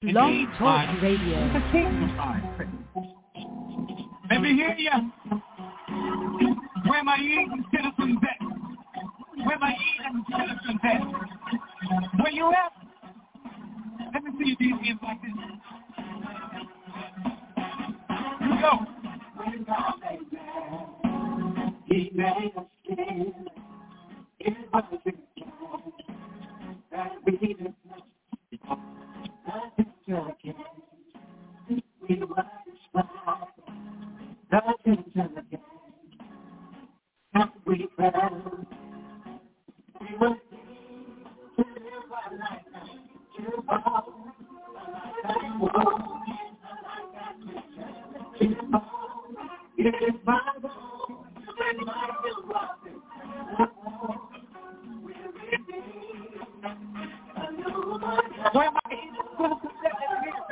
Blog Talk Radio. Let me hear you. Where my eating citizens at? Where my eating citizens at? Where you at? Let me see you do things like this. Here we go. He made us stand. It wasn't that we didn't know. We were inspired. Nothing to the game. Not we found. We were to live our life. To fall. It is my goal. And I feel walking. Where my angels going to set that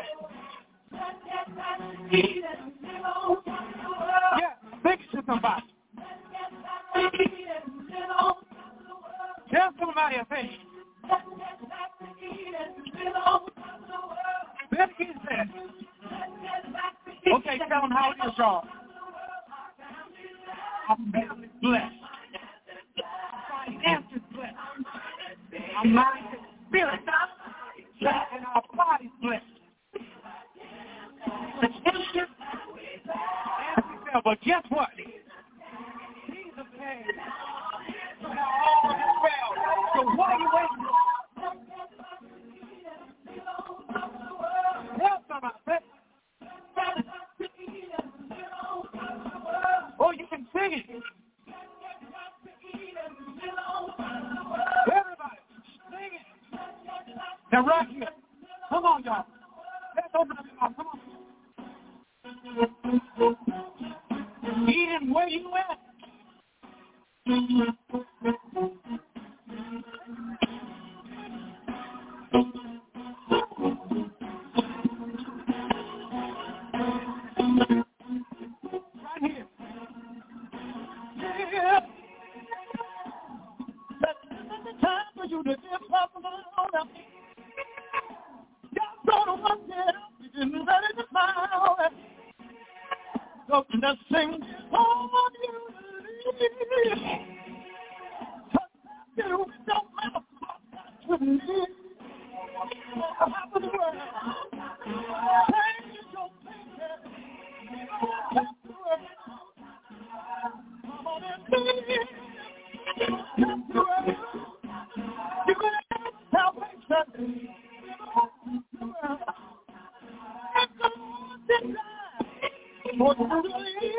yeah, think to somebody. Tell somebody a thing. Better get that. Okay, tell them how it is, y'all. Our family blessed. Our finances blessed. Our mind and spirit blessed. And our bodies blessed. But guess what? Jesus came. Now all is well. So what are you waiting for? Tell somebody. Oh, you can sing it. Everybody, sing it. Now right here. Come on, y'all. Let's open up your mouth. Come on. Eden, where you at? Right here. Yeah. That's the time for you to give up on them. Y'all gonna work it out. You're getting ready to smile. So let's sing all of you believe. You don't matter what to me. Half of the world. Change your thinking. Half the world. Come on and sing. Half the world. You're going to have salvation. Half the world. And the Lord did die. What do you believe?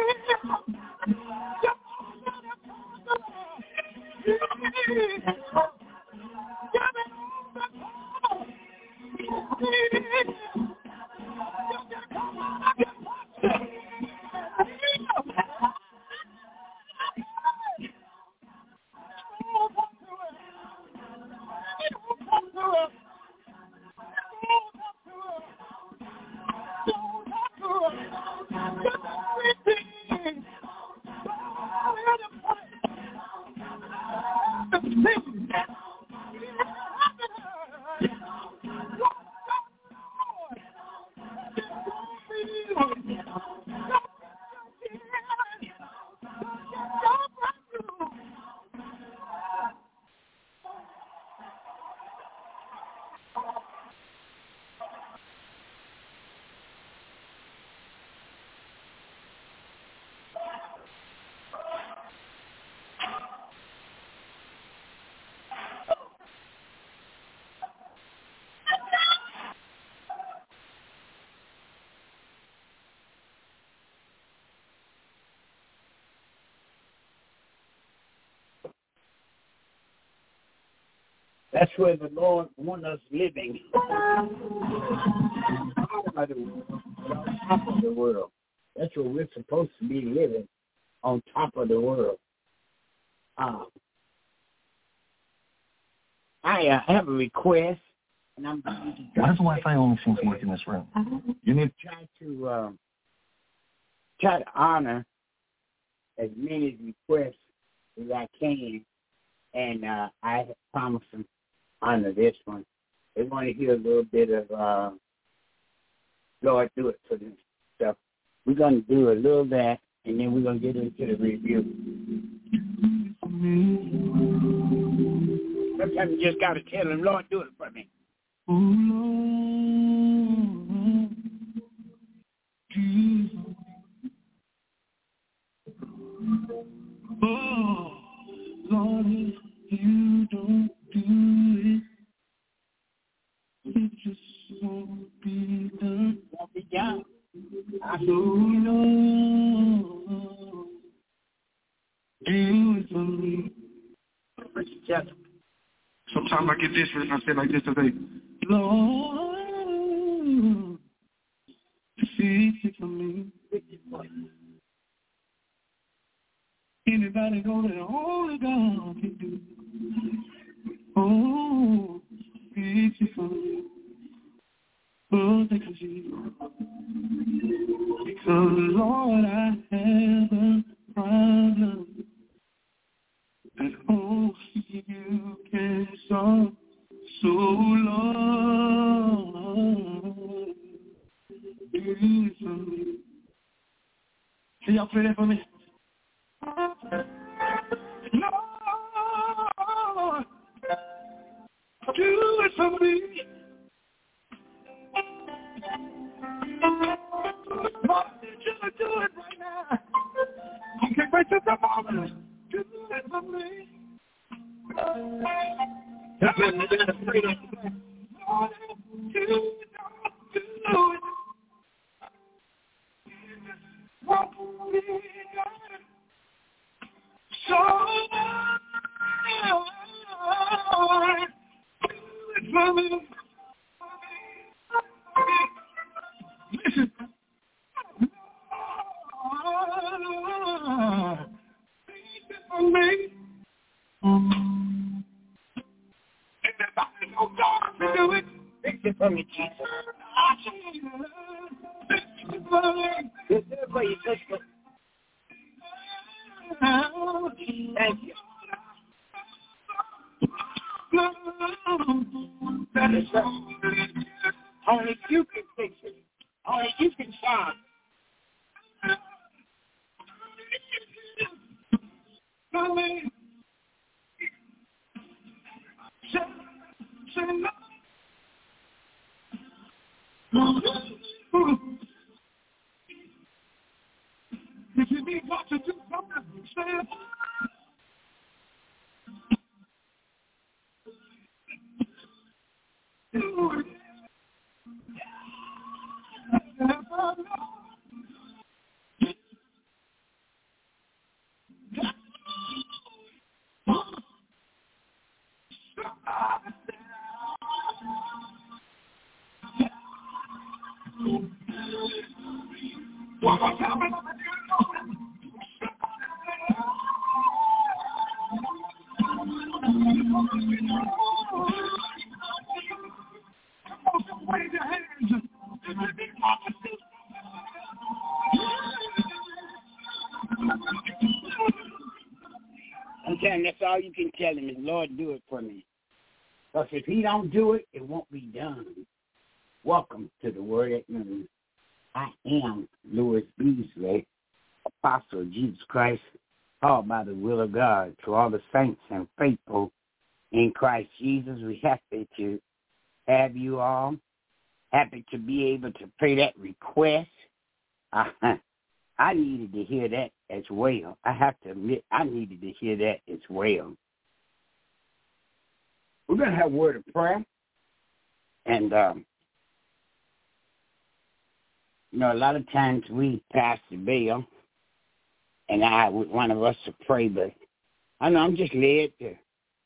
That's where the Lord wants us living. Top of the world. That's where we're supposed to be living, on top of the world. I have a request, and I'm going to why does the Wi-Fi only seem to work in this room? You need to try to honor as many requests as I can, and I promise them honor this one. They want to hear a little bit of Lord, do it for them. So we're going to do a little of that, and then we're going to get into the review. Sometimes you just got to tell him, Lord, do it for me. Oh, Lord, if you don't do it, it just won't be done. Won't be done. I don't know. Do it for me. Sometimes I get this and I say like this today. Lord, fix it for me. Anybody know that only God can do? Oh, fix it for me. Oh, thank you, Jesus. Because, Lord, I have a problem that only you can solve. So, Lord, do it for me. Can y'all play that for me? Lord, do it for me. Lord, you to do it right now. I can't wait till the moment. Do it for me. Lord, you don't do it. Won't be done. So, Lord, do it for me. Listen. Lord, do it for me. Everybody know God can do it. Fix it for me, Jesus. Fix it for me. Fix it for you, sister. Thank you. That is right. Only you can fix it. Only you can solve it. If you need God to do something, say it. Do it. One more time. Wave your hands. Okay, and that's all you can tell him is, Lord, do it for me. Because if he don't do it, it won't be done. Welcome to the Word at Noon. I am Louis Beasley, Apostle of Jesus Christ, called by the will of God to all the saints and faithful in Christ Jesus. We're happy to have you all. Happy to be able to pray that request. I needed to hear that as well. I have to admit, I needed to hear that as well. We're going to have a word of prayer. And, a lot of times we pass the bell, and I would one of us to pray, but I know I'm just led to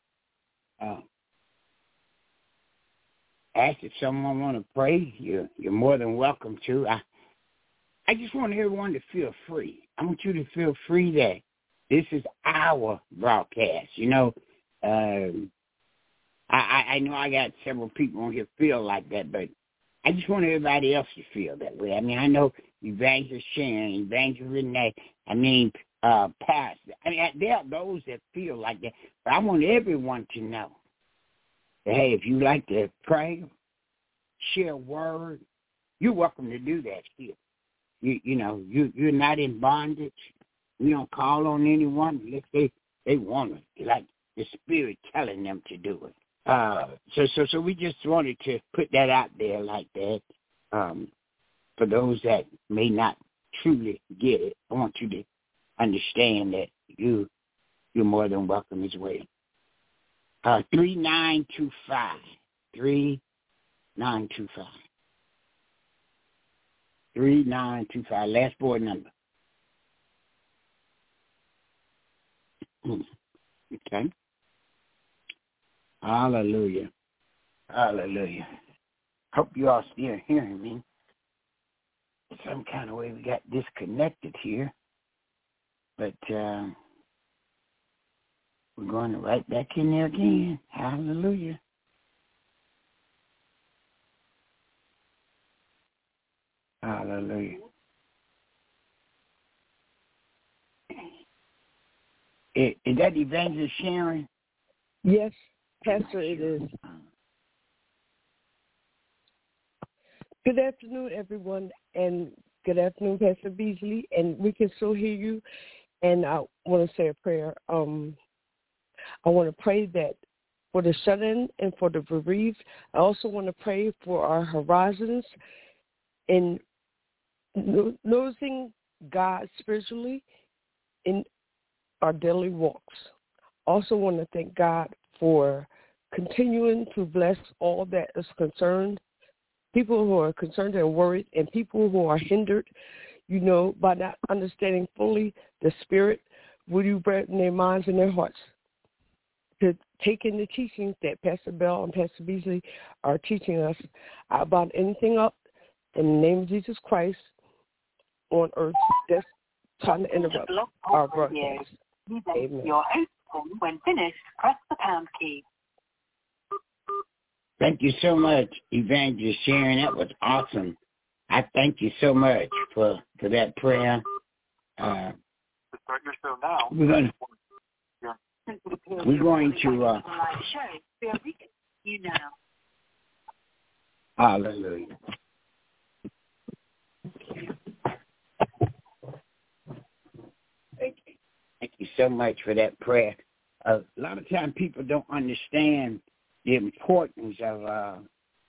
ask if someone want to pray. You're more than welcome to. I just want everyone to feel free. I want you to feel free that this is our broadcast. I know I got several people on here feel like that, but I just want everybody else to feel that way. I mean, I know Evangelist Sharon, Evangelist Renee, Pastor. There are those that feel like that, but I want everyone to know that, hey, if you like to pray, share a word, you're welcome to do that here. You're not in bondage. We don't call on anyone unless they want it, like the Spirit telling them to do it. So we just wanted to put that out there like that. For those that may not truly get it, I want you to understand that you're more than welcome as well. 3925. 3925. 3925. Last board number. Okay. Hallelujah. Hallelujah. Hope you all still hearing me. Some kind of way we got disconnected here. But we're going right back in there again. Hallelujah. Hallelujah. Is that Evangelist Sharon? Yes, Pastor, it is. Good afternoon, everyone, and good afternoon, Pastor Beasley, and we can still hear you. And I want to say a prayer. I want to pray that for the shut-in and for the bereaved. I also want to pray for our horizons in noticing God spiritually in our daily walks. Also want to thank God for continuing to bless all that is concerned, people who are concerned and worried, and people who are hindered, by not understanding fully the Spirit. Will you bring their minds and their hearts to take in the teachings that Pastor Bell and Pastor Beasley are teaching us about anything up in the name of Jesus Christ on earth that's trying to interrupt our broadcast. Amen. Your open. When finished, press the pound key. Thank you so much, Evangelist Sharon. That was awesome. I thank you so much for that prayer. Start your show now. We're going to You now. Hallelujah. Thank you so much for that prayer. A lot of times people don't understand the importance of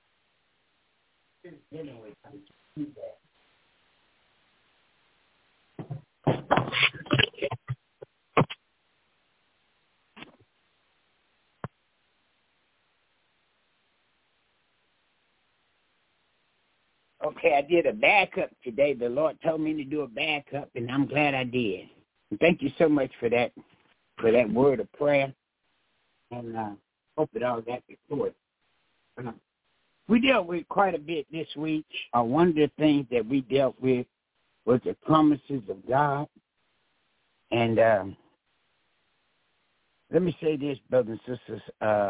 Okay, I did a backup today. The Lord told me to do a backup, and I'm glad I did. And thank you so much for that word of prayer. And hope it all got recorded. We dealt with quite a bit this week. One of the things that we dealt with was the promises of God. And let me say this, brothers and sisters.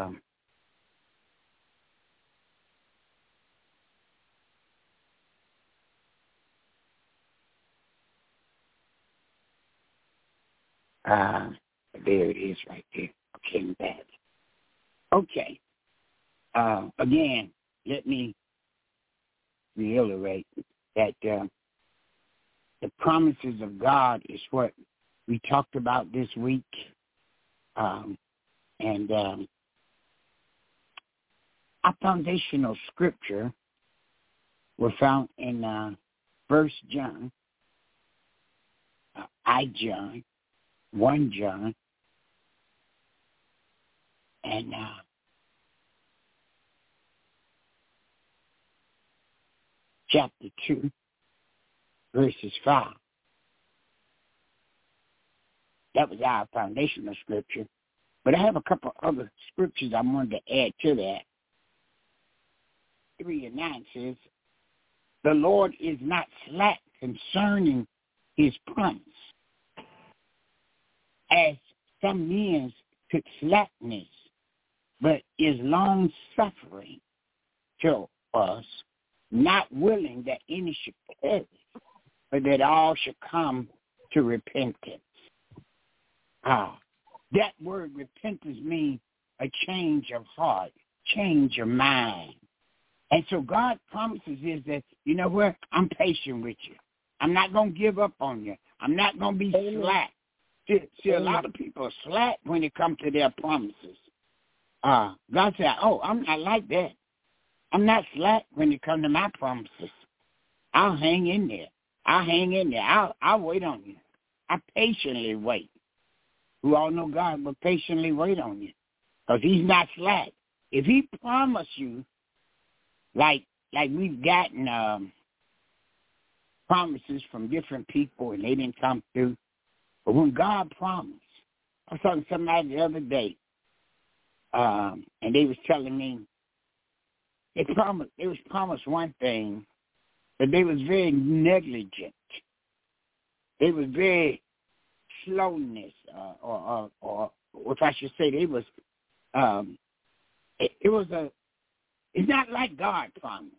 There it is right there. Okay, I'm back. Okay. Again, let me reiterate that the promises of God is what we talked about this week. And our foundational scripture were found in 1 John, John, 1 John, and chapter 2, verses 5. That was our foundational scripture. But I have a couple other scriptures I wanted to add to that. 3 and 9 says, the Lord is not slack concerning his promise, as some men took slackness, but is long-suffering to us, not willing that any should perish, but that all should come to repentance. That word repentance means a change of heart, change of mind, And so God's promises is that, you know what, I'm patient with you. I'm not going to give up on you. I'm not going to be slack. See, a lot of people are slack when it comes to their promises. God said, I'm not like that. I'm not slack when it comes to my promises. I'll hang in there. I'll wait on you. I patiently wait. Who all know God will patiently wait on you because he's not slack. If he promised you, like we've gotten promises from different people and they didn't come through, but when God promised, I was talking to somebody the other day, and they was telling me they was promised one thing, but they was very negligent. They was very slowness, or if I should say, they was. It's not like God promised.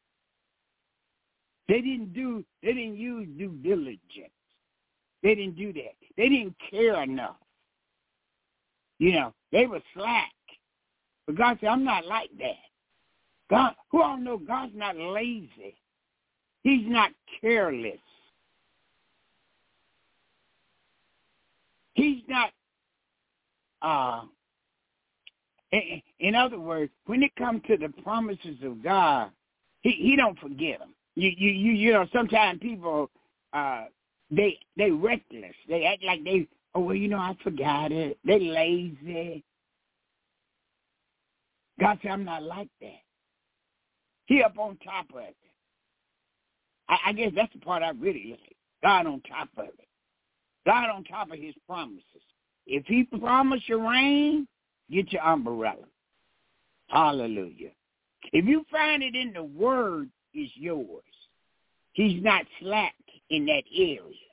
They didn't use due diligence. They didn't do that. They didn't care enough. You know, they were slack. But God said, I'm not like that. God, who all know God's not lazy. He's not careless. He's not, in other words, when it comes to the promises of God, he don't forget them. You know, sometimes people, they reckless. They act like I forgot it. They lazy. God said, I'm not like that. He up on top of it. I guess that's the part I really like. God on top of it. God on top of his promises. If he promised you rain, get your umbrella. Hallelujah. If you find it in the word, it's yours. He's not slack in that area.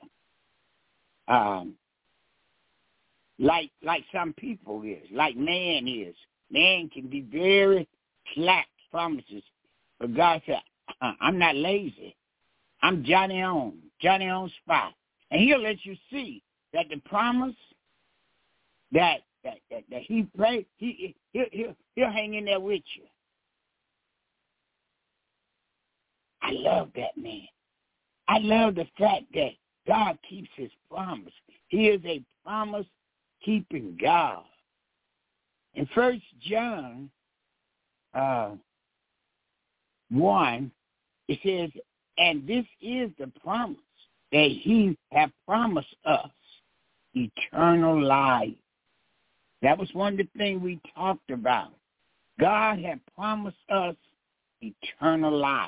Like some people is, like man is. Man can be very slack promises. But God said, I'm not lazy. I'm Johnny on spot. And he'll let you see that the promise that he prayed, he'll hang in there with you. I love that man. I love the fact that God keeps his promise. He is a promise-keeping God. In 1 John 1, it says, and this is the promise that he hath promised us, eternal life. That was one of the things we talked about. God had promised us eternal life.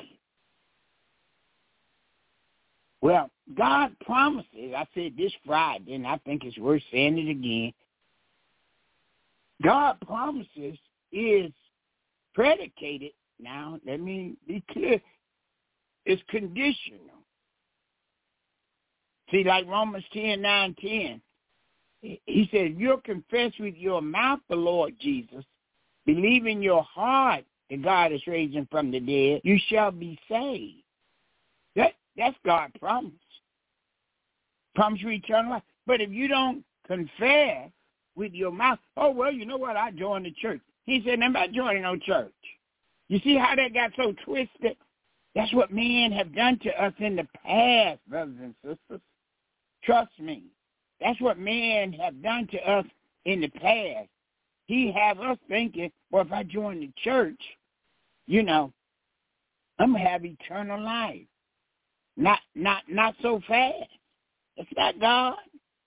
Well, God promises, I said this Friday, and I think it's worth saying it again. God promises is predicated, now let me be clear, it's conditional. See, like Romans 10:9-10, he said, you'll confess with your mouth the Lord Jesus, believe in your heart that God is raised him from the dead, you shall be saved. That's God's promise. Promise you eternal life. But if you don't confess with your mouth, you know what, I joined the church. He said, I'm not joining no church. You see how that got so twisted? That's what men have done to us in the past, brothers and sisters. Trust me. That's what men have done to us in the past. He have us thinking, well, if I join the church, you know, I'm going to have eternal life. Not so fast. It's not God.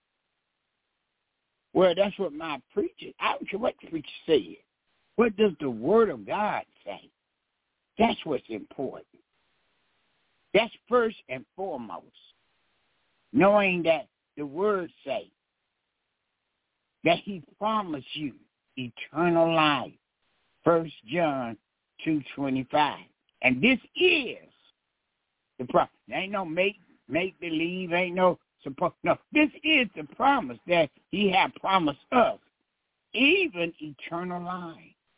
Well, that's what my preacher, I don't care what the preacher said. What does the Word of God say? That's what's important. That's first and foremost. Knowing that the Word say that he promised you eternal life. 1 John 2:25. And this is the promise. There ain't no make believe, ain't no support. No, this is the promise that he had promised us, even eternal life.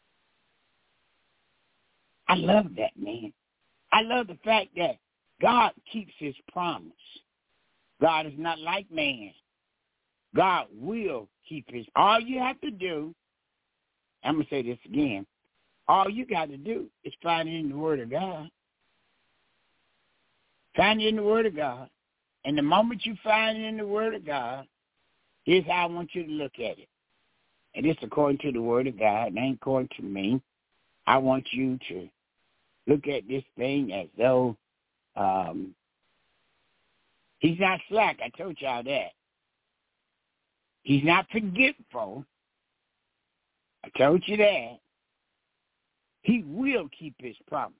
I love that, man. I love the fact that God keeps his promise. God is not like man. God will keep his. All you have to do, I'm going to say this again, All you got to do is find it in the Word of God. Find it in the Word of God. And the moment you find it in the Word of God, here's how I want you to look at it. And it's according to the Word of God. It ain't according to me. I want you to look at this thing as though he's not slack. I told y'all that. He's not forgetful. I told you that. He will keep his promise.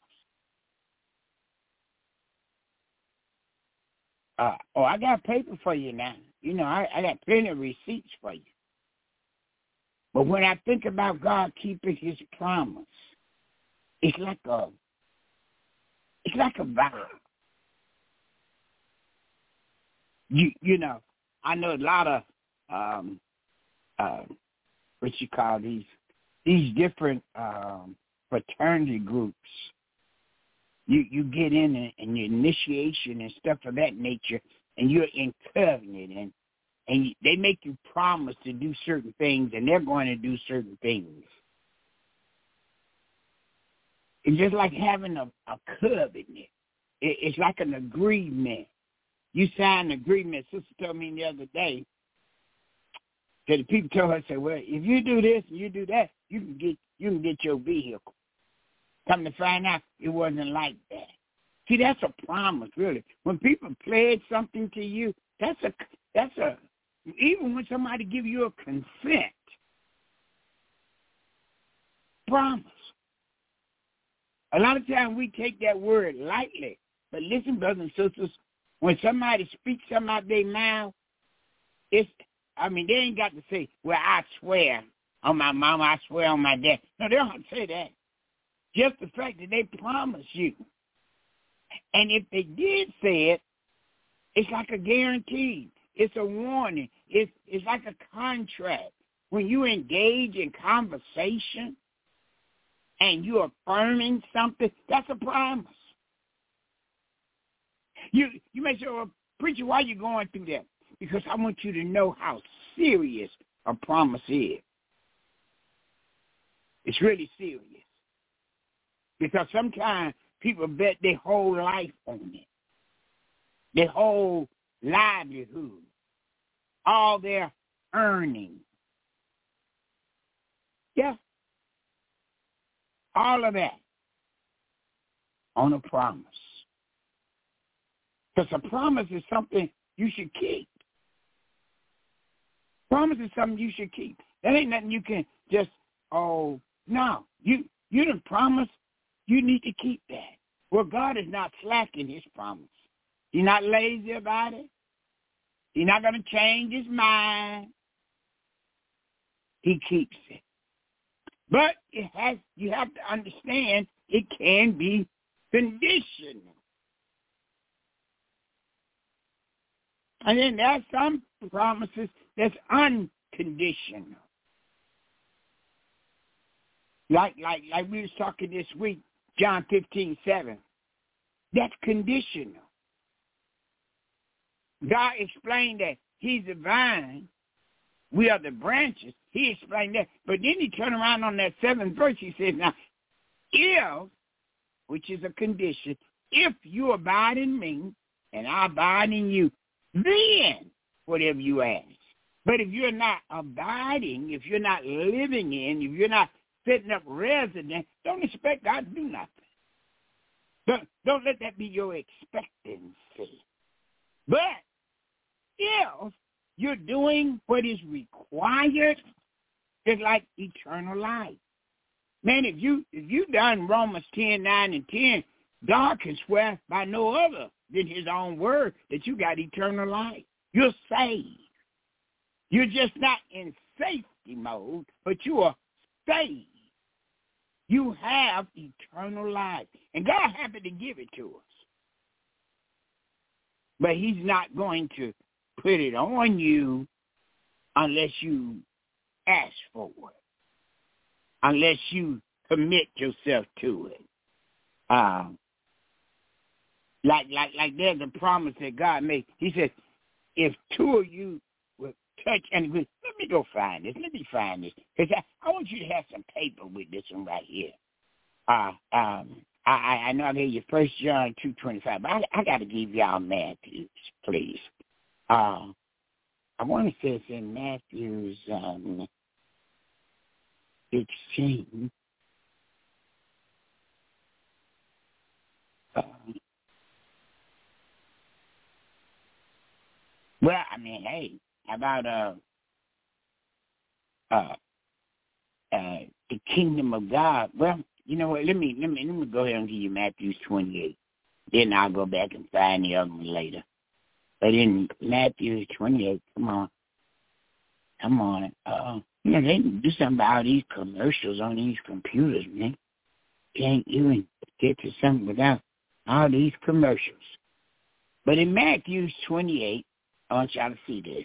I got paper for you now. You know, I got plenty of receipts for you. But when I think about God keeping his promise, it's like a vow. You know, I know a lot of what you call these different fraternity groups. You get in and your initiation and stuff of that nature, and you're in covenant, and they make you promise to do certain things, and they're going to do certain things. It's just like having a covenant. It's like an agreement. You sign an agreement. Sister told me the other day that the people told her, say, well, if you do this and you do that, you can get your vehicle. Come to find out, it wasn't like that. See, that's a promise, really. When people pledge something to you, that's a even when somebody give you a consent, promise. A lot of times we take that word lightly. But listen, brothers and sisters, when somebody speaks something out their mouth, they ain't got to say, well, I swear on my mama, I swear on my dad. No, they don't say that. Just the fact that they promise you. And if they did say it, it's like a guarantee. It's a warning. It's like a contract. When you engage in conversation and you're affirming something, that's a promise. You may say, well, preacher, why are you going through that? Because I want you to know how serious a promise is. It's really serious. Because sometimes people bet their whole life on it, their whole livelihood, all their earnings. Yeah. All of that on a promise. Because a promise is something you should keep. Promise is something you should keep. That ain't nothing you can just, no. You done promise, you need to keep that. Well, God is not slacking his promise. He's not lazy about it. He's not going to change his mind. He keeps it. But you have to understand it can be conditional. And then there are some promises that's unconditional. Like we was talking this week, John 15:7. That's conditional. God explained that he's the vine, we are the branches. He explained that. But then he turned around on that 7th verse. He says, now, if, which is a condition, if you abide in me and I abide in you, then whatever you ask. But if you're not abiding, if you're not living in, if you're not setting up residence, don't expect God to do nothing. Don't let that be your expectancy. But if you're doing what is required, it's like eternal life. Man, if you done Romans 10:9 and 10, God can swear by no other than his own word that you got eternal life. You're saved. You're just not in safety mode, but you are saved. You have eternal life. And God happened to give it to us. But he's not going to put it on you unless you ask for it, unless you commit yourself to it. Like there's a promise that God made. He said, if two of you will touch and agree, let me go find this. Let me find this. Because I want you to have some paper with this one right here. I know I gave you 1 John 2:25, but I got to give y'all Matthews, please. I want to say it's in Matthew's 16. Well, I mean, hey, how about the kingdom of God? Well, you know what? Let me go ahead and give you Matthew 28. Then I'll go back and find the other one later. But in Matthew 28, come on. You know, they can do something about these commercials on these computers, man. Can't even get to something without all these commercials. But in Matthew 28, I want y'all to see this.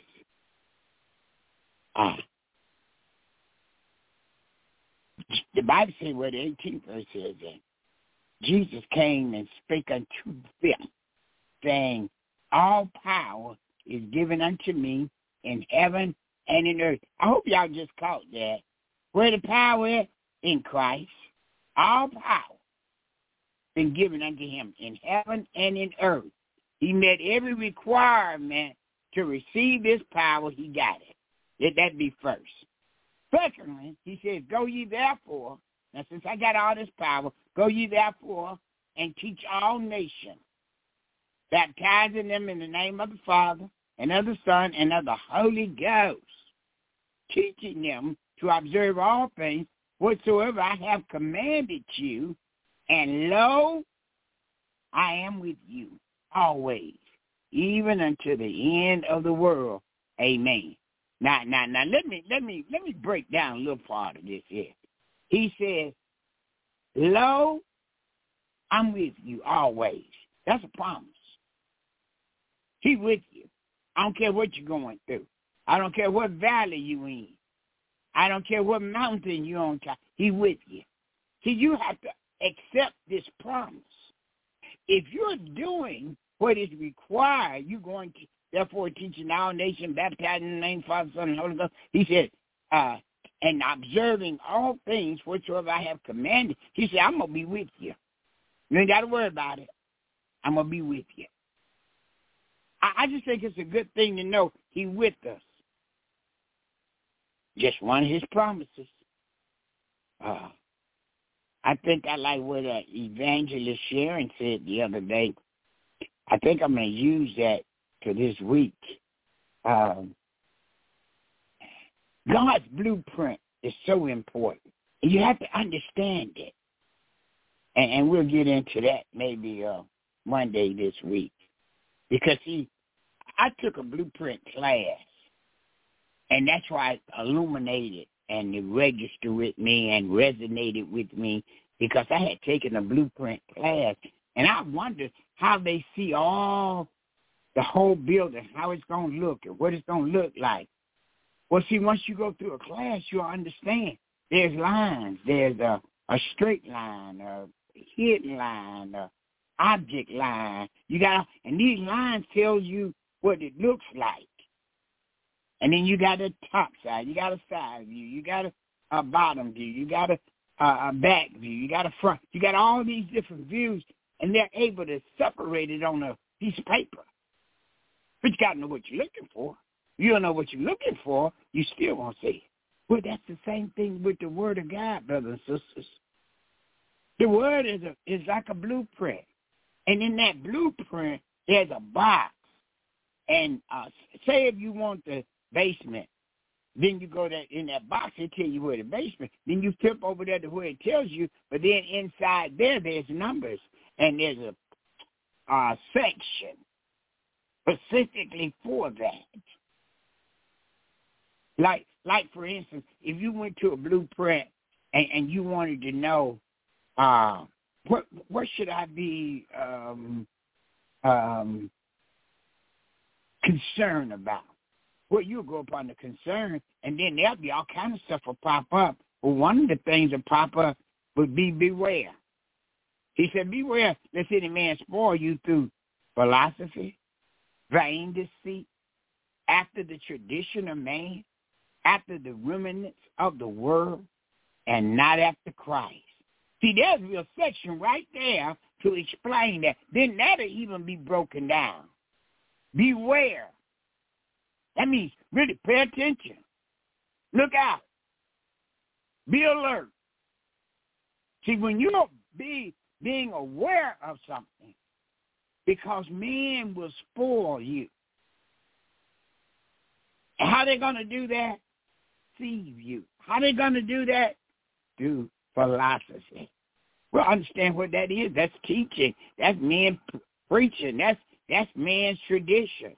The Bible says where the 18th verse says that Jesus came and spake unto them, saying, all power is given unto me in heaven and in earth. I hope y'all just caught that. Where the power is? In Christ. All power been given unto him in heaven and in earth. He met every requirement to receive this power. He got it. Let that be first. Secondly, he says, go ye therefore. Now, since I got all this power, go ye therefore and teach all nations, baptizing them in the name of the Father and of the Son and of the Holy Ghost, teaching them to observe all things whatsoever I have commanded you. And lo, I am with you always, even unto the end of the world. Amen. Now, let me break down a little part of this here. He says, lo, I'm with you always. That's a promise. He's with you. I don't care what you're going through. I don't care what valley you're in. I don't care what mountain you're on top. He's with you. See, you have to accept this promise. If you're doing what is required, you're going to, therefore, teaching all nations, baptizing in the name of the Father, Son, and Holy Ghost. He said, and observing all things whatsoever I have commanded. He said, I'm going to be with you. You ain't got to worry about it. I'm going to be with you. I just think it's a good thing to know he's with us. Just one of his promises. I think I like what Evangelist Sharon said the other day. I think I'm going to use that for this week. God's blueprint is so important. You have to understand it. And we'll get into that maybe Monday this week. Because, see, I took a blueprint class, and that's why it illuminated and it registered with me and resonated with me, because I had taken a blueprint class, and I wondered how they see all the whole building, how it's going to look and what it's going to look like. Well, see, once you go through a class, you'll understand. There's lines. There's a straight line, a hidden line, a object line. And these lines tell you what it looks like. And then you got a top side, you got a side view, you got a bottom view, you got a back view, you got a front. You got all these different views, and they're able to separate it on a piece of paper. But you got to know what you're looking for. You don't know what you're looking for, you still won't see it. Well, that's the same thing with the Word of God, brothers and sisters. The Word is like a blueprint. And in that blueprint, there's a box. And say if you want the basement, then you go in that box, they tell you where the basement. Then you flip over there to where it tells you, but then inside there's numbers, and there's a section specifically for that. Like for instance, if you went to a blueprint and you wanted to know what should I be concerned about? Well, you'll go up on the concern, and then there'll be all kinds of stuff will pop up. Well, one of the things that pop up would be beware. He said, beware lest any man spoil you through philosophy, vain deceit, after the tradition of man, after the rudiments of the world, and not after Christ. See, there's a section right there to explain that. Then that'll even be broken down. Beware. That means really pay attention. Look out. Be alert. See, when you're being aware of something, because men will spoil you. And how they going to do that? Deceive you. How they going to do that? Through philosophy. Well, understand what that is. That's teaching. That's men preaching. That's man's tradition.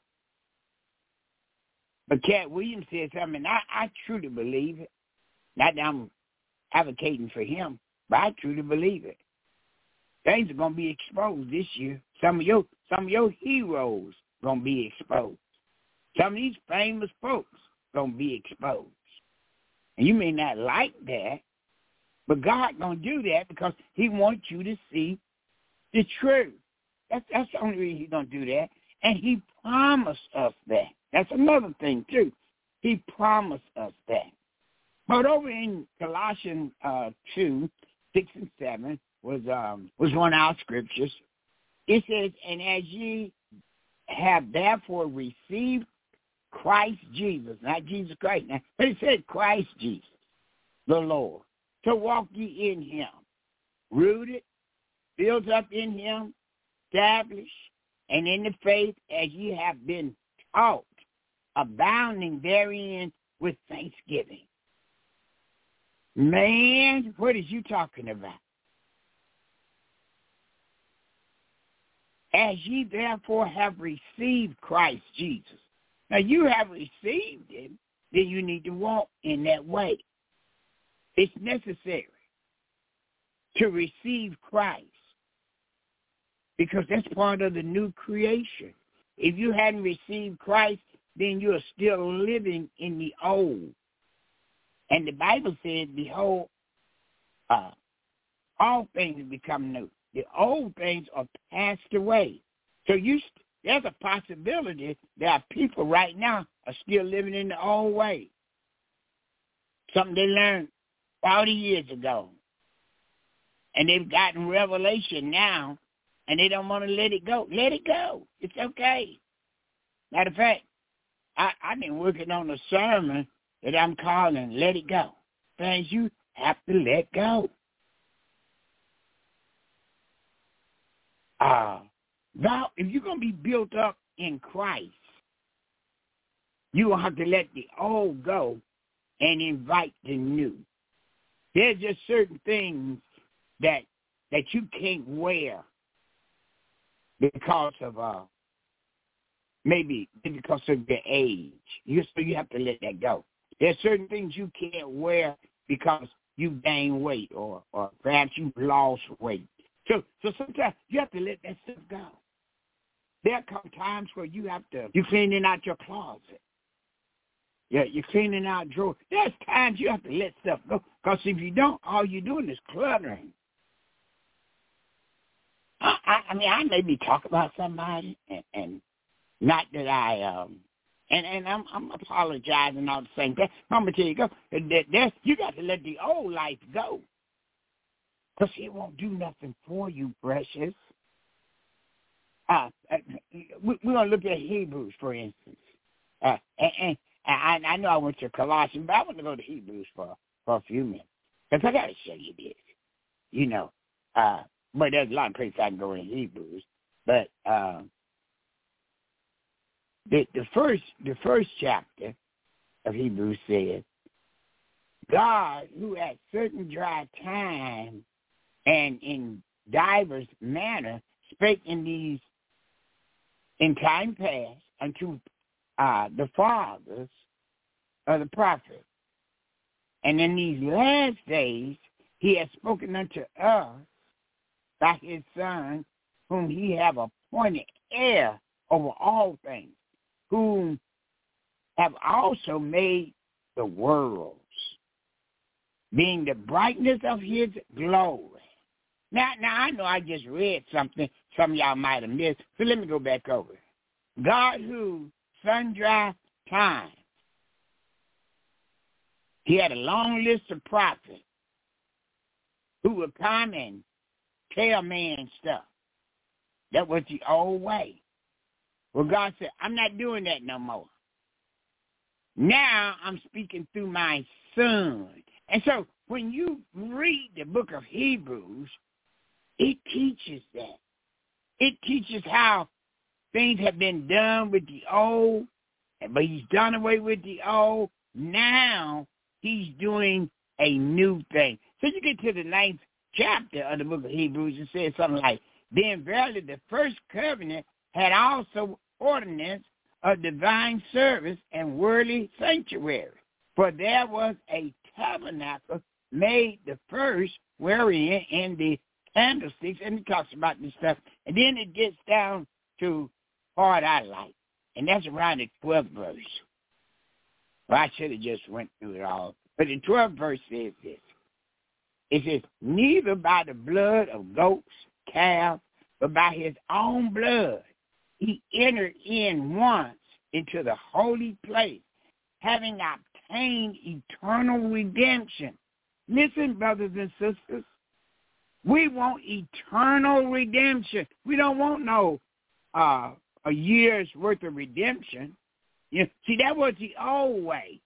But Cat Williams said something, I truly believe it. Not that I'm advocating for him, but I truly believe it. Things are going to be exposed this year. Some of your heroes going to be exposed. Some of these famous folks going to be exposed. And you may not like that, but God going to do that because he wants you to see the truth. That's the only reason he's going to do that. And he promised us that. That's another thing, too. He promised us that. But over in Colossians 2, 6 and 7 was one of our scriptures. It says, and as ye have therefore received Christ Jesus, not Jesus Christ now, but it said Christ Jesus, the Lord, to walk ye in him, rooted, built up in him, established, and in the faith as ye have been taught, abounding therein with thanksgiving. Man, what is you talking about? As ye therefore have received Christ Jesus. Now you have received him, then you need to walk in that way. It's necessary to receive Christ because that's part of the new creation. If you hadn't received Christ, then you are still living in the old. And the Bible says, behold, all things have become new. The old things are passed away. So there's a possibility that people right now are still living in the old way. Something they learned 40 years ago. And they've gotten revelation now, and they don't want to let it go. Let it go. It's okay. Matter of fact, I've been working on a sermon that I'm calling Let It Go. Things you have to let go. If you're going to be built up in Christ, you will have to let the old go and invite the new. There's just certain things that you can't wear because of maybe because of your age. So you have to let that go. There's certain things you can't wear because you gained weight or perhaps you lost weight. So sometimes you have to let that stuff go. There come times where you're cleaning out your closet. Yeah, you're cleaning out drawers. There's times you have to let stuff go because if you don't, all you're doing is cluttering. I mean, I maybe talk about somebody and not that I and I'm apologizing all the same thing. I'm gonna tell you you got to let the old life go. Because it won't do nothing for you, precious. We're going to look at Hebrews, for instance. And I know I went to Colossians, but I want to go to Hebrews for a few minutes. Because I got to show you this. You know, but there's a lot of places I can go in Hebrews. But the first chapter of Hebrews says, God, who at certain dry times and in divers manner spake in time past unto the fathers of the prophets. And in these last days he has spoken unto us by his Son, whom he have appointed heir over all things, whom have also made the worlds, being the brightness of his glory. Now I know I just read something some of y'all might have missed, so let me go back over it. God who sundry times, he had a long list of prophets who would come and tell man stuff. That was the old way. Well, God said, I'm not doing that no more. Now I'm speaking through my Son. And so when you read the book of Hebrews, it teaches that. It teaches how things have been done with the old, but he's done away with the old. Now he's doing a new thing. So you get to the 9th chapter of the book of Hebrews, it says something like, then verily the first covenant had also ordinance of divine service and worldly sanctuary. For there was a tabernacle made the first, wherein in the candlesticks, and it talks about this stuff. And then it gets down to part I like, and that's around the 12th verse. Well, I should have just went through it all. But the 12th verse says this. It says, neither by the blood of goats, calves, but by his own blood he entered in once into the holy place, having obtained eternal redemption. Listen, brothers and sisters, we want eternal redemption. We don't want no a year's worth of redemption. See, that was the old way.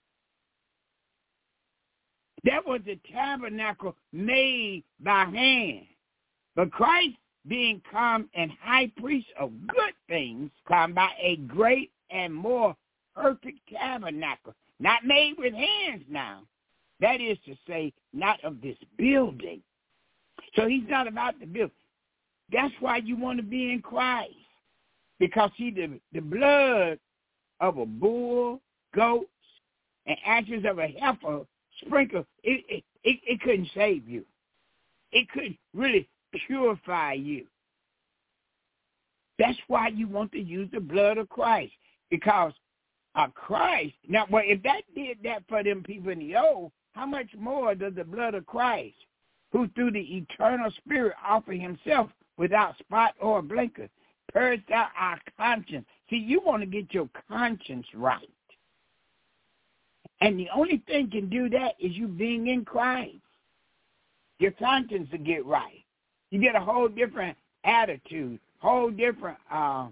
That was the tabernacle made by hand. But Christ, being come and high priest of good things, come by a great and more perfect tabernacle, not made with hands now. That is to say, not of this building. So he's not about the building. That's why you want to be in Christ. Because, see, the blood of a bull, goats, and ashes of a heifer sprinkled, it couldn't save you. It couldn't really purify you. That's why you want to use the blood of Christ. Because Christ, now, well, if that did that for them people in the old, how much more does the blood of Christ, who through the eternal Spirit offer himself without spot or blinker, purge out our conscience. See, you want to get your conscience right. And the only thing can do that is you being in Christ. Your conscience will get right. You get a whole different attitude, whole different, a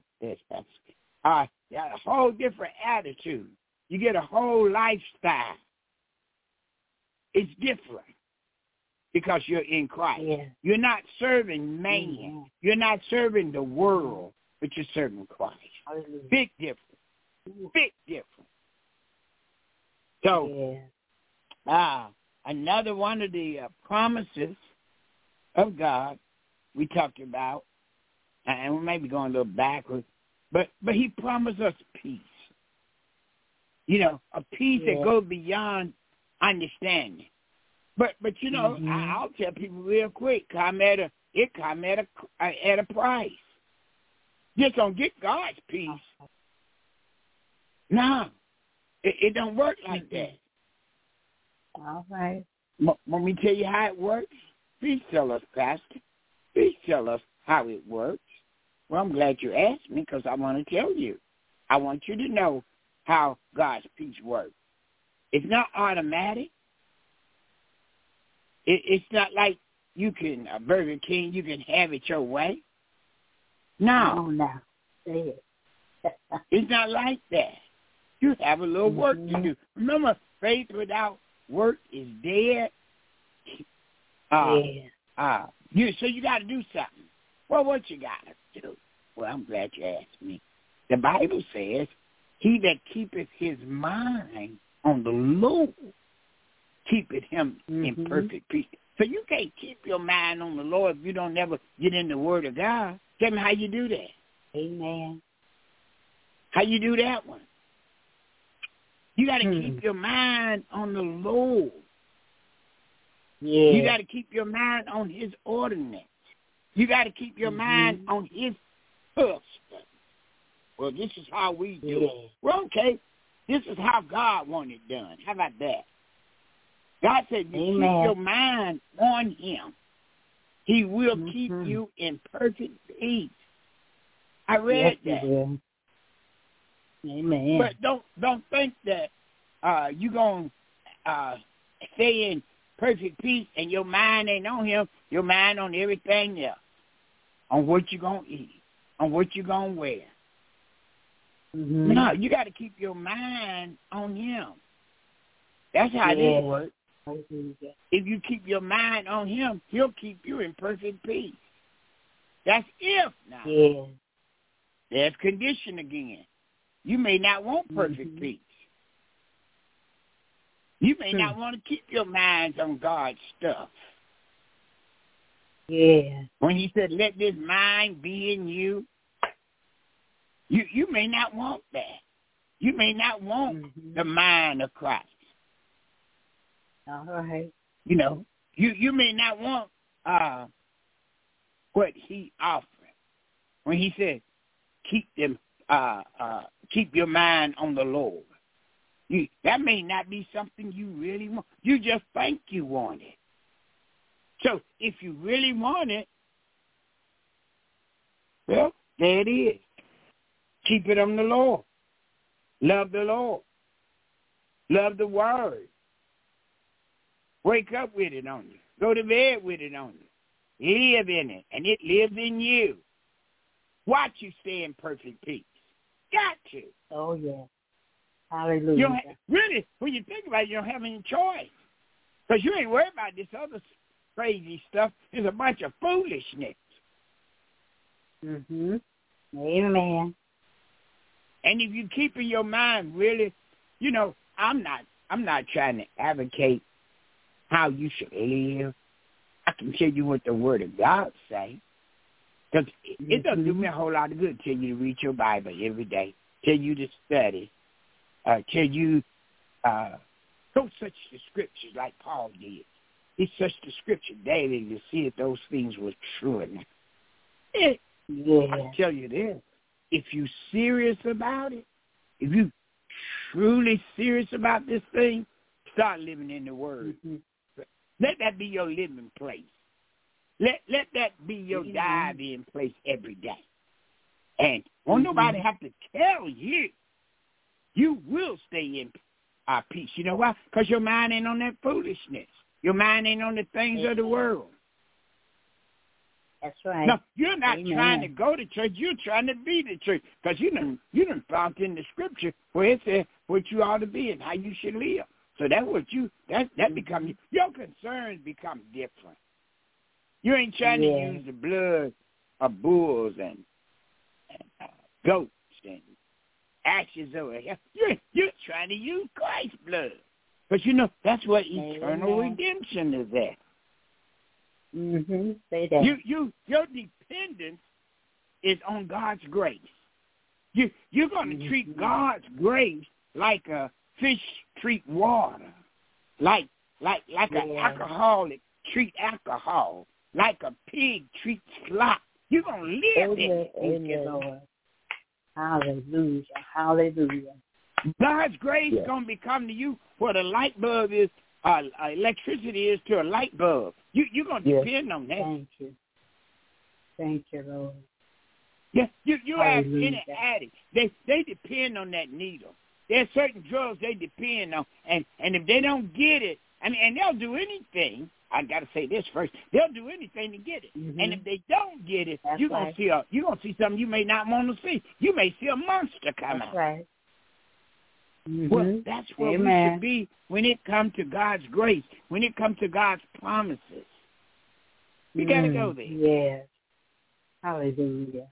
whole different attitude. You get a whole lifestyle. It's different because you're in Christ. Yeah. You're not serving man. Mm-hmm. You're not serving the world, but you're serving Christ. Hallelujah. Big difference. Big difference. So, another one of the promises of God we talked about, and we may be going a little backwards, but he promised us peace. You know, a peace that goes beyond understanding. But you know, I'll tell people real quick, it come at a price. Just don't get God's peace. No, it don't work like that. All right. Let me tell you how it works. Please tell us, Pastor. Please tell us how it works. Well, I'm glad you asked me because I want to tell you. I want you to know how God's peace works. It's not automatic. It's not like you can, Burger King, you can have it your way. No. Oh, no. Say it. It's not like that. You have a little work to do. Remember, faith without work is dead. So you got to do something. Well, what you got to do? Well, I'm glad you asked me. The Bible says, he that keepeth his mind on the Lord, keepeth him in perfect peace. So you can't keep your mind on the Lord if you don't never get in the Word of God. Tell me how you do that. Amen. How you do that one? You got to keep your mind on the Lord. Yeah. You got to keep your mind on his ordinance. You got to keep your mind on his custom. Well, this is how we do it. Well, okay. This is how God wanted it done. How about that? God said, you keep your mind on him. He will keep you in perfect peace. I read that. Amen. But don't think that you're going to stay in perfect peace and your mind ain't on him, your mind on everything else, on what you're going to eat, on what you're going to wear. Mm-hmm. No, you got to keep your mind on him. That's how this works. If you keep your mind on him, he'll keep you in perfect peace. That's if now. Yeah. There's condition again. You may not want perfect peace. You may not want to keep your minds on God's stuff. Yeah. When he said, let this mind be in you, you may not want that. You may not want the mind of Christ. All right. You know, you may not want what he offered. When he said, keep your mind on the Lord. That may not be something you really want. You just think you want it. So if you really want it, well, there it is. Keep it on the Lord. Love the Lord. Love the Word. Wake up with it on you. Go to bed with it on you. Live in it, and it lives in you. Watch you stay in perfect peace. Got to. Oh, yeah. Hallelujah. Really, when you think about it, you don't have any choice. Because you ain't worried about this other crazy stuff. It's a bunch of foolishness. Mm-hmm. Amen. And if you keep in your mind really, you know, I'm not trying to advocate how you should live. I can tell you what the Word of God say. Because it doesn't do me a whole lot of good to tell you to read your Bible every day, tell you to study, tell you go search the Scriptures like Paul did. He searched the Scripture daily to see if those things were true or not. I tell you this, if you're serious about it, if you truly serious about this thing, start living in the Word. Let that be your living place. Let that be your dive-in place every day. And won't nobody have to tell you. You will stay in peace. You know why? Because your mind ain't on that foolishness. Your mind ain't on the things of the world. That's right. No, you're not trying to go to church. You're trying to be the church. Because you done found in the Scripture where it says what you ought to be and how you should live. So that's what that becomes, your concerns become different. You ain't trying to use the blood of bulls and goats and ashes over here. You're trying to use Christ's blood. But you know, that's what eternal redemption is at. Say that. Your dependence is on God's grace. You're going to treat God's grace like a fish treat water, like an alcoholic treat alcohol, like a pig treats slop. You're going to live in it. Thank you, Lord. Hallelujah. Hallelujah. God's grace is going to become to you what a light bulb is, electricity is to a light bulb. You're going to depend on that. Thank you. Thank you, Lord. Yeah, you ask any addict, they depend on that needle. There's certain drugs they depend on, and if they don't get it, and they'll do anything. I got to say this first. They'll do anything to get it, and if they don't get it, you're gonna see something you may not want to see. You may see a monster come out. Right. Well, that's where we should be when it comes to God's grace, when it comes to God's promises. We got to go there. Yes. Hallelujah.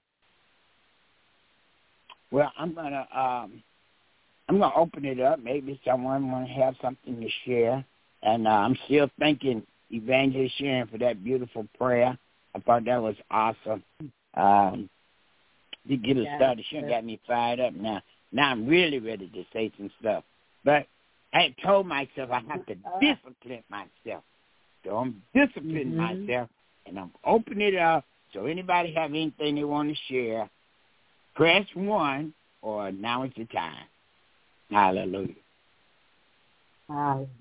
Well, I'm gonna open it up. Maybe someone want to have something to share, and I'm still thanking Evangelist Sharon for that beautiful prayer. I thought that was awesome. To get us started, she got me fired up now. Now I'm really ready to say some stuff. But I had told myself I have to discipline myself. So I'm disciplining myself, and I'm opening it up. So anybody have anything they want to share, press 1, or now is the time. Hallelujah. Hallelujah.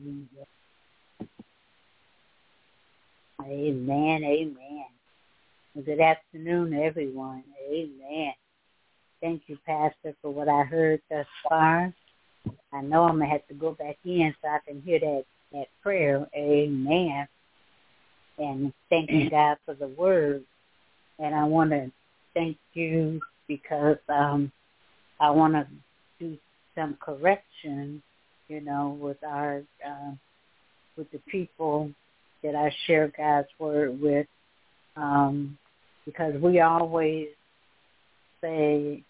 Amen. Amen. Good afternoon, everyone. Amen. Thank you, Pastor, for what I heard thus far. I know I'm going to have to go back in so I can hear that that prayer. Amen. And thanking God for the word. And I want to thank you because I want to do some correction, with our with the people that I share God's word with, because we always say,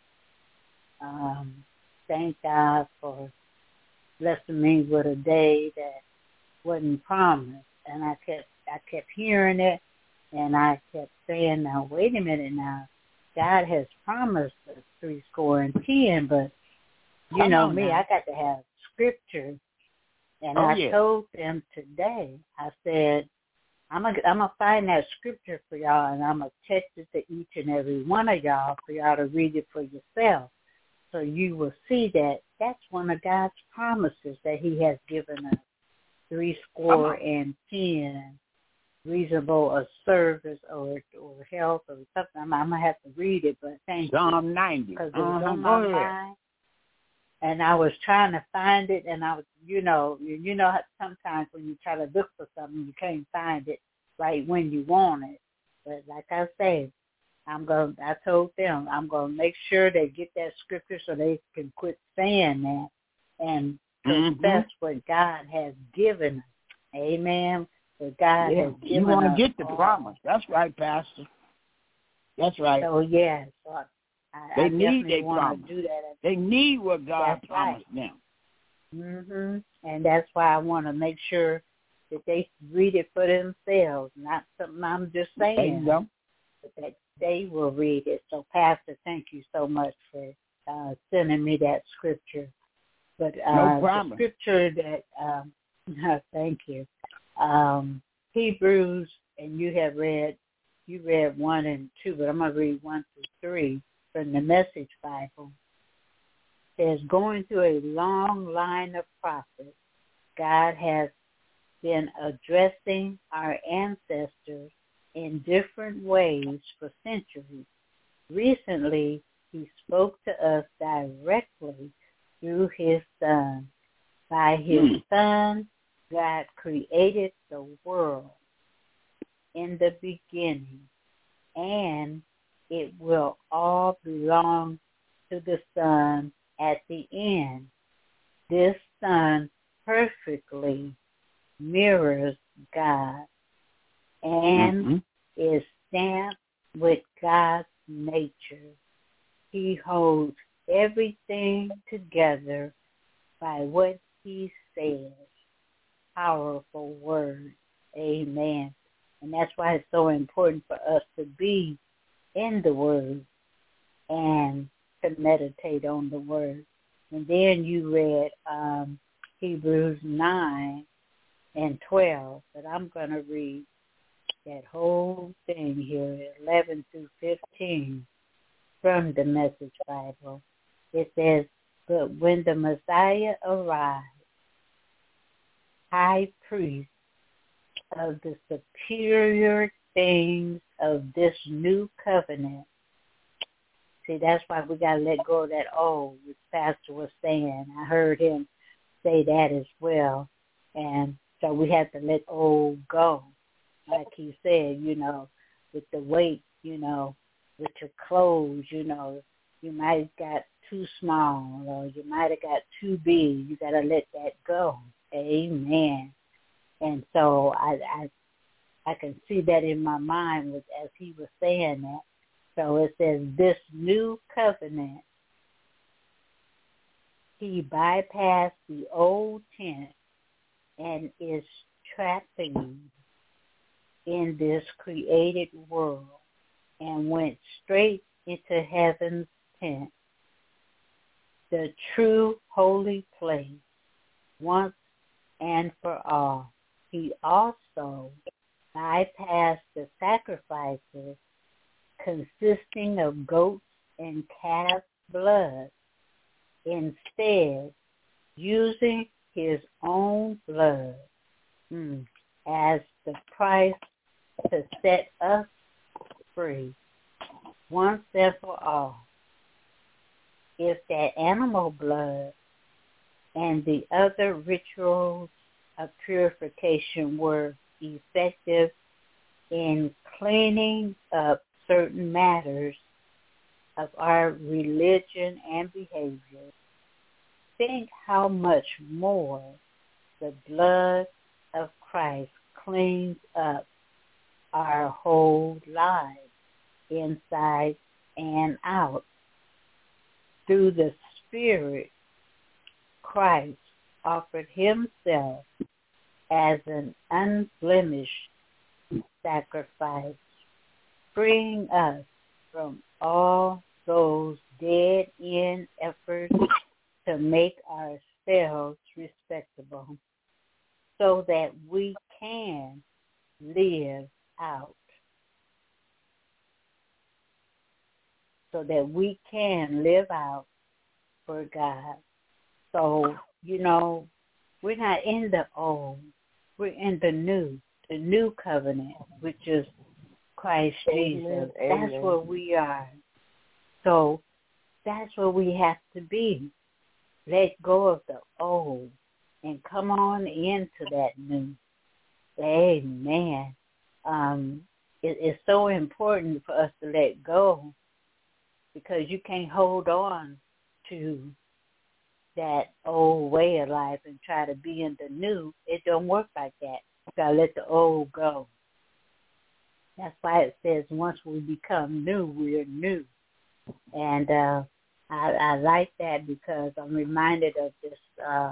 thank God for blessing me with a day that wasn't promised. And I kept hearing it, and I kept saying, now, wait a minute now. God has promised us 70, but you know me, I got to have scripture. And I told them today, I said, I'm gonna find that scripture for y'all, and I'm going to text it to each and every one of y'all for y'all to read it for yourself. So you will see that that's one of God's promises that he has given us, 70, reasonable of service or health or something. I'm going to have to read it, but thank Psalm you. 90. Because it was on my mind. And I was trying to find it, and I was, how sometimes when you try to look for something, you can't find it right when you want it. But like I said, I told them I'm going to make sure they get that scripture so they can quit saying that and confess what God has given us. Amen. What God has given us. You want to get the promise. That's right, Pastor. That's right. So, so they need their promise. Do that. They need what God promised them. And that's why I want to make sure that they read it for themselves, not something I'm just saying, but that they will read it. So, Pastor, thank you so much for sending me that scripture. But no problem. The scripture that, thank you, Hebrews, and you read 1 and 2, but I'm going to read 1 through 3 from the Message Bible. It says, going through a long line of prophets, God has been addressing our ancestors in different ways for centuries. Recently, he spoke to us directly through his Son. By his Son, God created the world in the beginning, and it will all belong to the Son at the end. This Son perfectly mirrors God and is stamped with God's nature. He holds everything together by what he says. Powerful word. Amen. And that's why it's so important for us to be in the word and to meditate on the word. And then you read Hebrews 9 and 12, but I'm going to read that whole thing here, 11 through 15, from the Message Bible. It says, but when the Messiah arrived, high priest of the superior things of this new covenant. See, that's why we got to let go of that old, which Pastor was saying. I heard him say that as well. And so we have to let old go. Like he said, with the weight, with your clothes, you might have got too small or you might have got too big. You got to let that go. Amen. And so I can see that in my mind as he was saying that. So it says, this new covenant, he bypassed the old tent and is trapping in this created world and went straight into heaven's tent, the true holy place, once and for all. He also bypassed the sacrifices consisting of goats and calf blood, instead using his own blood as the price to set us free once and for all. If that animal blood and the other rituals of purification were effective in cleaning up certain matters of our religion and behavior, think how much more the blood of Christ cleans up our whole lives, inside and out. Through the Spirit, Christ offered himself as an unblemished sacrifice, freeing us from all those dead-end efforts to make ourselves respectable so that we can live out. So that we can live out for God. So, we're not in the old. We're in the new covenant, which is Christ Jesus. That's where we are. So that's where we have to be. Let go of the old and come on into that new. Amen. It's so important for us to let go, because you can't hold on to that old way of life and try to be in the new. It don't work like that. You got to let the old go. That's why it says once we become new, we're new. And I like that, because I'm reminded of this,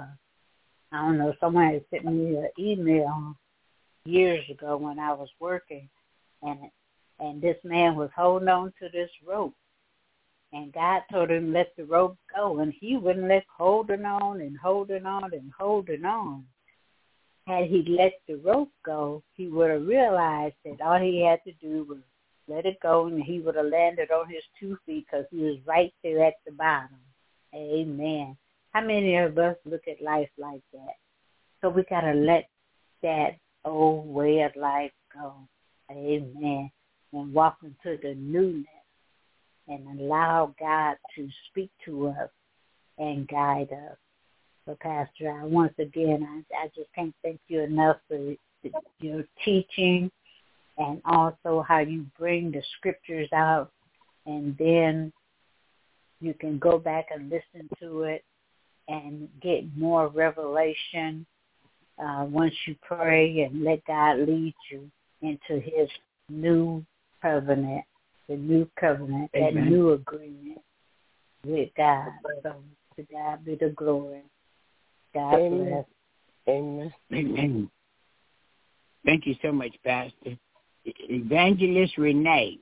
someone had sent me an email years ago when I was working, and this man was holding on to this rope. And God told him let the rope go, and he wouldn't let holding on and holding on and holding on. Had he let the rope go, he would have realized that all he had to do was let it go, and he would have landed on his 2 feet, because he was right there at the bottom. Amen. How many of us look at life like that? So we got to let that old way of life go. Amen. And walk into the newness and allow God to speak to us and guide us. So, Pastor, once again, I just can't thank you enough for your teaching, and also how you bring the scriptures out, and then you can go back and listen to it and get more revelation once you pray and let God lead you into his new covenant, the new covenant, Amen. That new agreement with God. So to God be the glory. God Amen. bless. Amen. Amen. Thank you so much, Pastor. Evangelist Renee.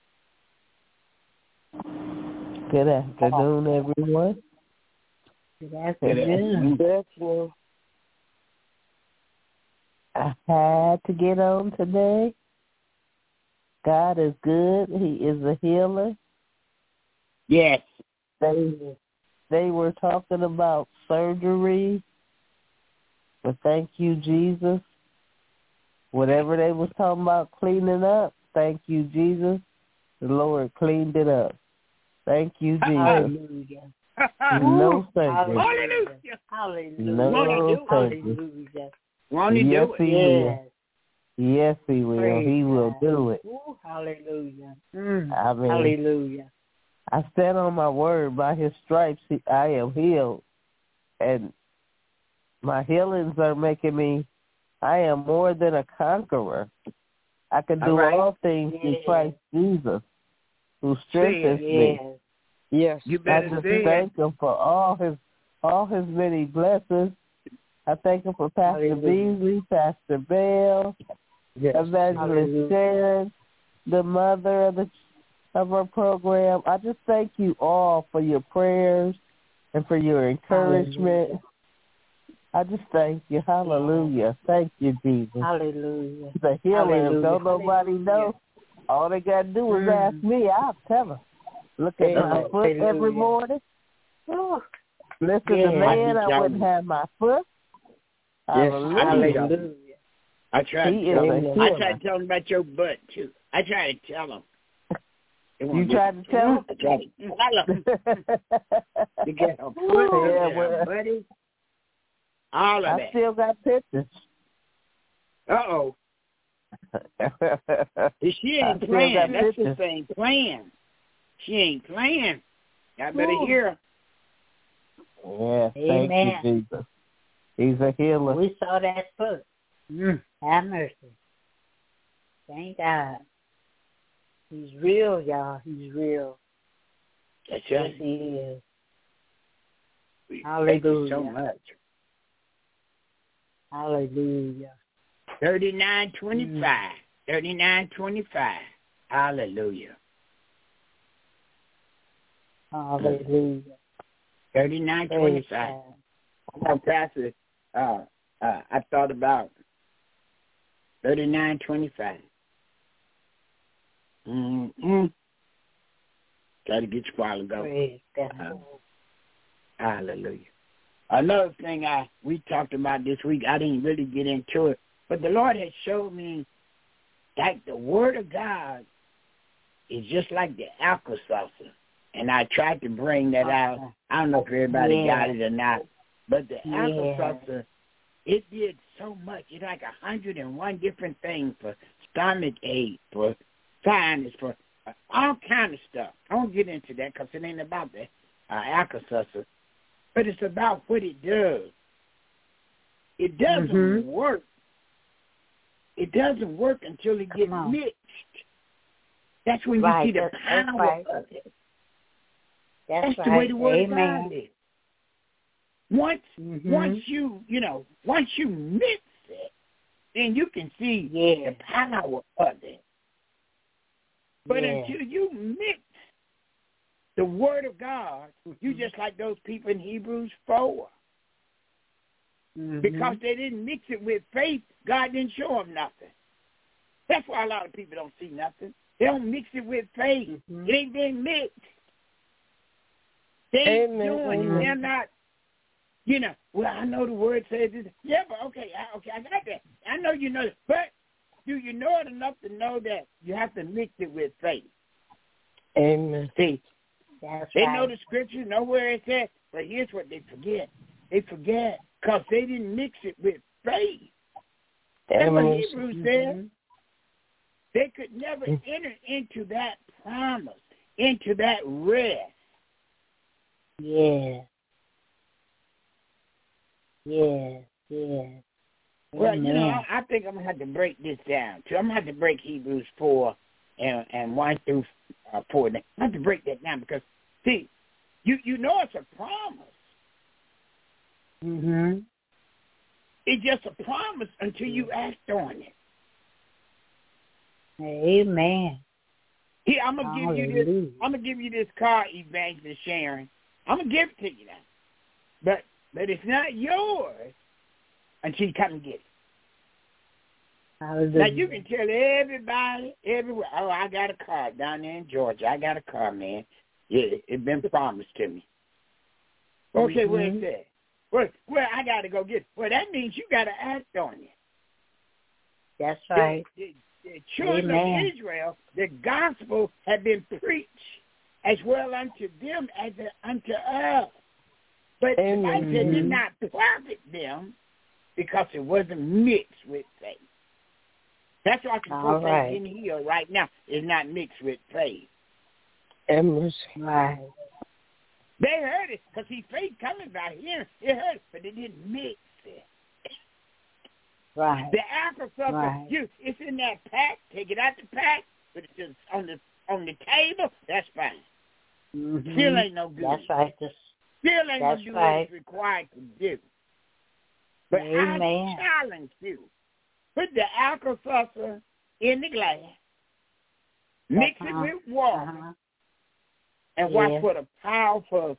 Good afternoon, everyone. Good afternoon. Good afternoon. I had to get on today. God is good. He is a healer. Yes. They were talking about surgery, but thank you, Jesus. Whatever they was talking about cleaning up, thank you, Jesus. The Lord cleaned it up. Thank you, Jesus. Hallelujah. No, thank you. Hallelujah. Hallelujah. No, thank you. Hallelujah. Won't he do it? He will. Yes, he will. Praise he will God. do it. Ooh, hallelujah. Hallelujah. I stand on my word. By his stripes, I am healed. And my healings are making me, I am more than a conqueror. I can do all things through Christ Jesus, who strengthens me. Yes, you better I just thank him for all his many blessings. I thank him for Pastor Beasley, Pastor Bell, Evangelist Sharon, the mother of our program. I just thank you all for your prayers and for your encouragement. Hallelujah. I just thank you. Hallelujah. Thank you, Jesus. Hallelujah. The healer. If don't nobody know, all they got to do is ask me. I'll tell them. Look at my foot every morning. Listen to man, I wouldn't have my foot. Hallelujah. I tried to tell him about your butt, too. I tried to tell him. You tried to tell him? I tried to tell him. You get a foot, buddy. All of I that. still got pictures. Uh-oh. She ain't playing. That's just ain't playing. She ain't playing. I better hear her. Yeah, thank you, Jesus. He's a healer. We saw that foot. Have mercy. Thank God. He's real, y'all. He's real. That's Yes, right. he is. Thank you so Hallelujah. much. Hallelujah. 39:25. 39:25. Hallelujah. Hallelujah. 39:25. Now, Pastor, I thought about 39:25. Got to get you a while ago. Praise God. Hallelujah. Another thing we talked about this week, I didn't really get into it, but the Lord has showed me that the Word of God is just like the Alka-Seltzer. And I tried to bring that out. I don't know if everybody got it or not, but the Alka-Seltzer, it did so much. It's like 101 different things for stomach ache, for sinus, for all kind of stuff. I won't get into that because it ain't about the Alka-Seltzer, but it's about what it does. It doesn't work. It doesn't work until it gets mixed. That's when you see the power of it. That's the way the Word of God is. Once you mix it, then you can see the power of it. But until you mix the Word of God, you just like those people in Hebrews 4. Because they didn't mix it with faith, God didn't show them nothing. That's why a lot of people don't see nothing. They don't mix it with faith. It ain't been mixed. They ain't doing it. They're not, well, I know the Word says this. Yeah, but okay, I got that. I know you know it. But do you know it enough to know that you have to mix it with faith? Amen. See, they know the Scripture, know where it's at, but here's what they forget. They forget because they didn't mix it with faith. That's what Hebrews says. They could never enter into that promise, into that rest. Yeah. Well, I think I'm going to have to break this down, too. I'm going to have to break Hebrews 4 and 1 through 4. I have to break that down because, see, you know it's a promise. It's just a promise until you act on it. Amen. Here, I'm going to give you this. I'm going to give you this card, Evangelist Sharon. I'm going to give it to you now. But it's not yours until you come and get it. Hallelujah. Now, you can tell everybody, everywhere, oh, I got a car down there in Georgia. I got a car, man. Yeah, it's been promised to me. Okay, where is that? Well, I got to go get it. Well, that means you got to act on it. That's right. The children of Israel, the gospel had been preached as well unto them as unto us. But the Bible said did not profit them because it wasn't mixed with faith. That's why people say in here right now is not mixed with faith. Right. They heard it because faith coming by hearing. They heard it, but they didn't mix it. Right. The Alka-Seltzer, it's in that pack. Take it out the pack, but it's just on the table. That's fine. Still ain't no good. That's right. Still ain't no good what it's required to do. But I challenge you. Put the Alka-Seltzer in the glass. Mix it with water. And watch what a powerful,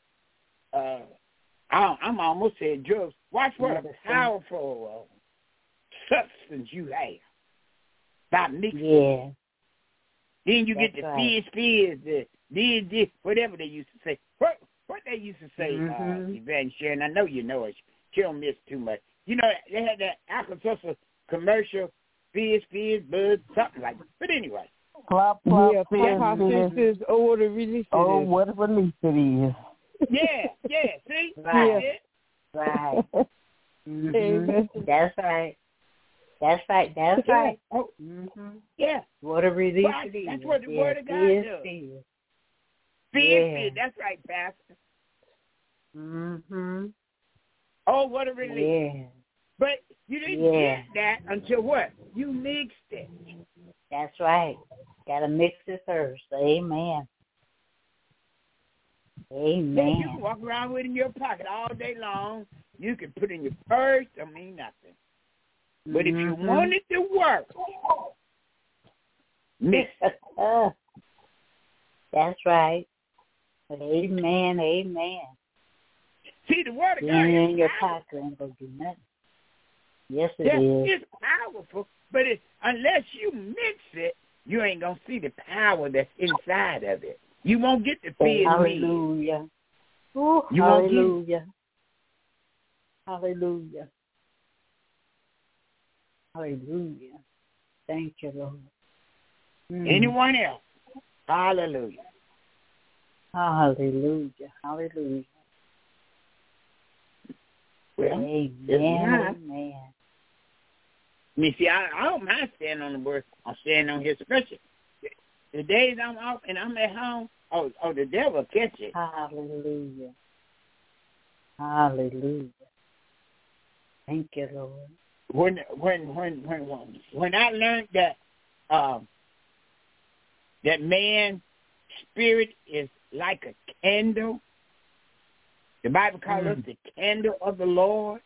I'm almost saying drugs. Watch what a powerful substance you have by mixing. Then you get the fizz, the whatever they used to say. What they used to say, Evangelist Sharon, I know you know it. She don't miss too much. You know, they had that Alka-Seltzer commercial, fizz, buzz, something like that. But anyway. Plop, fizz, what a release it is. Oh, what a release it is. Yeah, see? Right. Amen. That's right. That's right. That's right. Oh, yeah. What a relief Well, it is. that's what the Word of God does. Fear. Fear. That's right, Pastor. Mm-hmm. Oh, what a relief. Yeah. But you didn't get that until what? You mixed it. That's right. Got to mix it first. Amen. Amen. Then you can walk around with it in your pocket all day long. You can put it in your purse. I mean nothing. But if you want it to work, mix it. That's right. Amen. Amen. See, the Word of God in your powerful. pocket ain't gonna do nothing. Yes, it Yes, is. it's powerful, but unless you mix it, you ain't going to see the power that's inside of it. You won't get the fear. Hallelujah. Ooh, You hallelujah. Hallelujah. Hallelujah. Thank you, Lord. Anyone else? Hallelujah. Hallelujah. Hallelujah. Well, amen. Amen. You see, I don't mind standing on the Word. I'm standing on His scripture. The days I'm off and I'm at home, the devil catch it. Hallelujah. Hallelujah. Thank you, Lord. When I learned that that man's spirit is like a candle, the Bible calls us the candle of the Lord.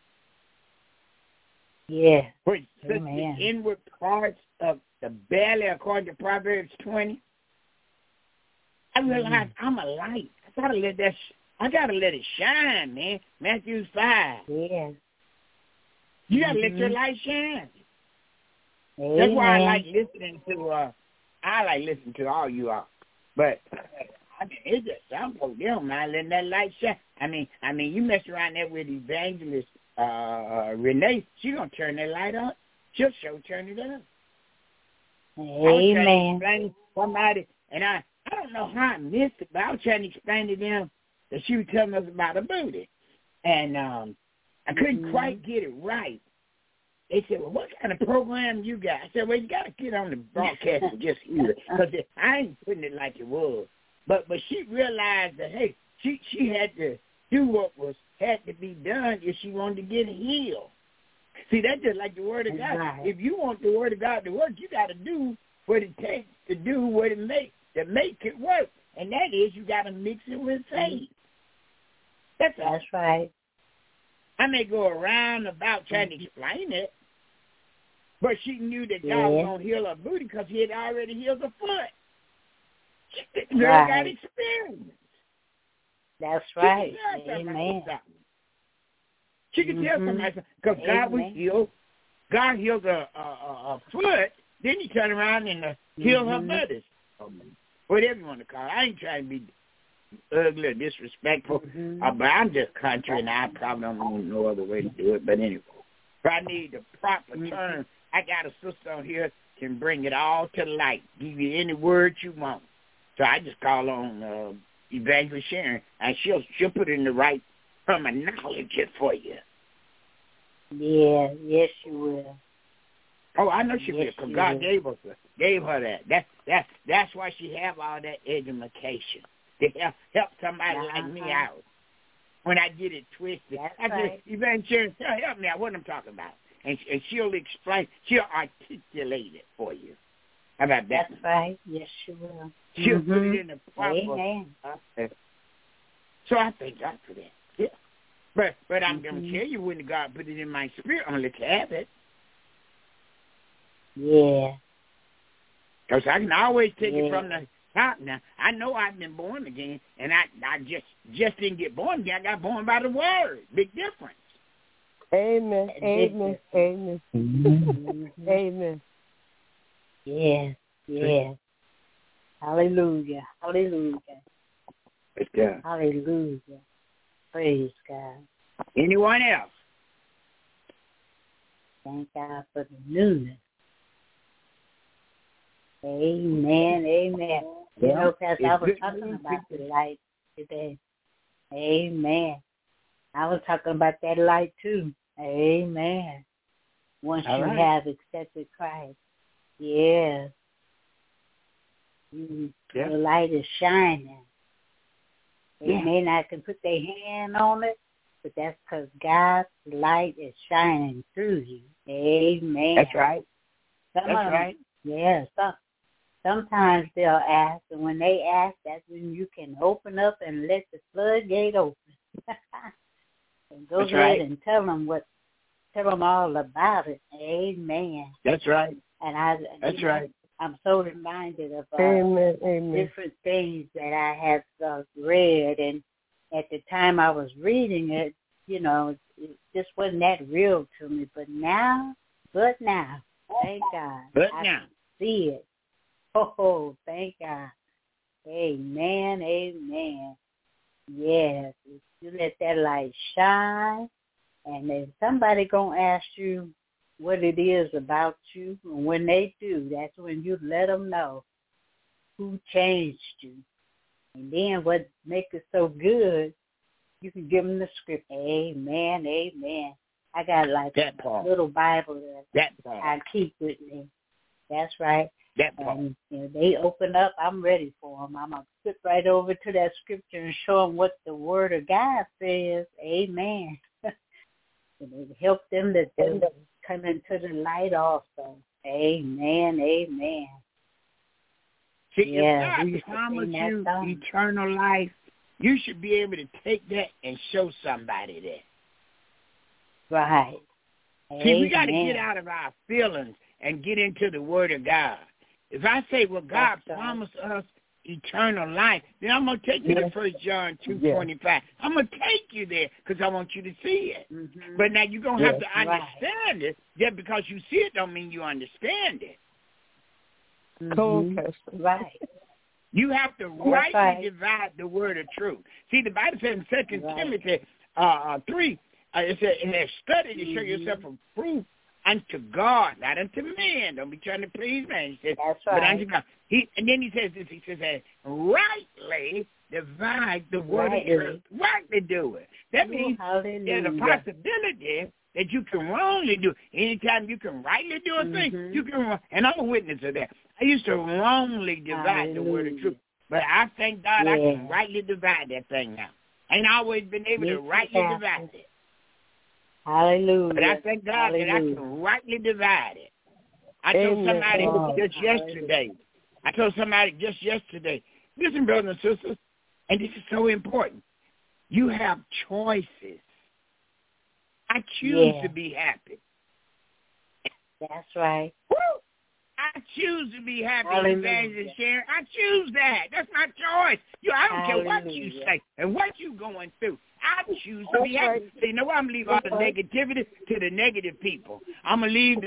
Yeah. Which the inward parts of the belly, according to Proverbs 20. I realized I'm a light. I gotta let it shine, man. Matthew 5. Yeah. You gotta let your light shine. Amen. That's why I like listening to all you all. But it's just some folks, they don't mind letting that light shine. I mean, you mess around there with Evangelist Renee, she gonna turn that light on. She'll turn it on. Amen. I was trying to explain to somebody, and I don't know how I missed it, but I was trying to explain to them that she was telling us about a booty, and I couldn't quite get it right. They said, "Well, what kind of program you got?" I said, "Well, you got to get on the broadcast and just hear it, because I ain't putting it like it was." But she realized that, hey, she had to do what had to be done if she wanted to get healed. See, that's just like the Word of God. Right. If you want the Word of God to work, you got to do what it takes to do what it makes to make it work, and that is you got to mix it with faith. That's right. I may go around about trying to explain it, but she knew that God was going to heal her booty because He had already healed her foot. The girl got experience. That's right. Amen. She could tell somebody because God was healed. God healed her foot. Then He turned around and healed her bodies. Whatever you want to call it. I ain't trying to be ugly or disrespectful, but I'm just country, and I probably don't know no other way to do it. But anyway, if I need the proper term, I got a sister on here can bring it all to light, give you any word you want. So I just call on Evangelist Sharon, and she'll put it in the right terminology for you. Yeah, yes, you will. Oh, I know she will, because God gave her that. That's why she have all that education to help somebody like me out when I get it twisted. I said, Evangelist Sharon, help me out. What I'm talking about, and she'll explain. She'll articulate it for you. How about that? That's right. Yes, she will. She'll put it in the proper. Amen. So I thank God for that. Yeah. But I'm going to tell you when God put it in my spirit, I'm going to let you have it. Yeah. Because I can always take it from the top now. I know I've been born again, and I just didn't get born again. I got born by the Word. Big difference. Amen. Amen. Amen. Amen. Yeah. Yeah. Hallelujah. Hallelujah. Praise God. Hallelujah. Praise God. Anyone else? Thank God for the newness. Amen. Amen. You know, Pastor, I was talking about the light today. Amen. I was talking about that light too. Amen. Once All you right. have accepted Christ. Yes. The light is shining. They may not can put their hand on it, but that's because God's light is shining through you. Amen. That's right. That's right. Yeah. Sometimes they'll ask, and when they ask, that's when you can open up and let the floodgate open. And go ahead and tell them all about it. Amen. That's right. And that's right. I'm so reminded of Amen. different things that I have read, and at the time I was reading it, it just wasn't that real to me. But now, thank God, I can see it. Oh, thank God. Amen. Amen. Yes, if you let that light shine, and then somebody gonna ask you what it is about you, and when they do, that's when you let them know who changed you. And then what makes it so good, you can give them the script. Amen, amen. I got like a little Bible that I keep with me. That's right. And they open up, I'm ready for them. I'm going to flip right over to that scripture and show them what the Word of God says. Amen. And it helps them to come into the light also. Amen, amen. See, if God promised you eternal life, you should be able to take that and show somebody that. Right. See, we got to get out of our feelings and get into the Word of God. If I say, well, God promised us eternal life, then I'm going to take you to 1 John 2:25. I'm going to take you there because I want you to see it. Mm-hmm. But now you're going to have to understand it. Just because you see it don't mean you understand it. Mm-hmm. Right. You have to rightly divide the word of truth. See, the Bible says in 2 Timothy 3, it says, study to show yourself approved unto God, not unto men. Don't be trying to please man. He says, but unto God. And then he says this, he says, rightly divide the word of truth. Rightly do it. That means there's a possibility that you can wrongly do. Anytime you can rightly do a thing, you can, and I'm a witness of that. I used to wrongly divide the word of truth. But I thank God I can rightly divide that thing now. I ain't always been able to rightly divide it. Hallelujah. But I thank God that I can rightly divide it. I told somebody just yesterday. Listen, brothers and sisters, and this is so important. You have choices. I choose to be happy. That's right. Woo! I choose to be happy, Evangelist Sharon. I choose that. That's my choice. I don't care what you say and what you going through. I choose to be happy. So you know what? I'm going to leave all the negativity to the negative people. I'm going to leave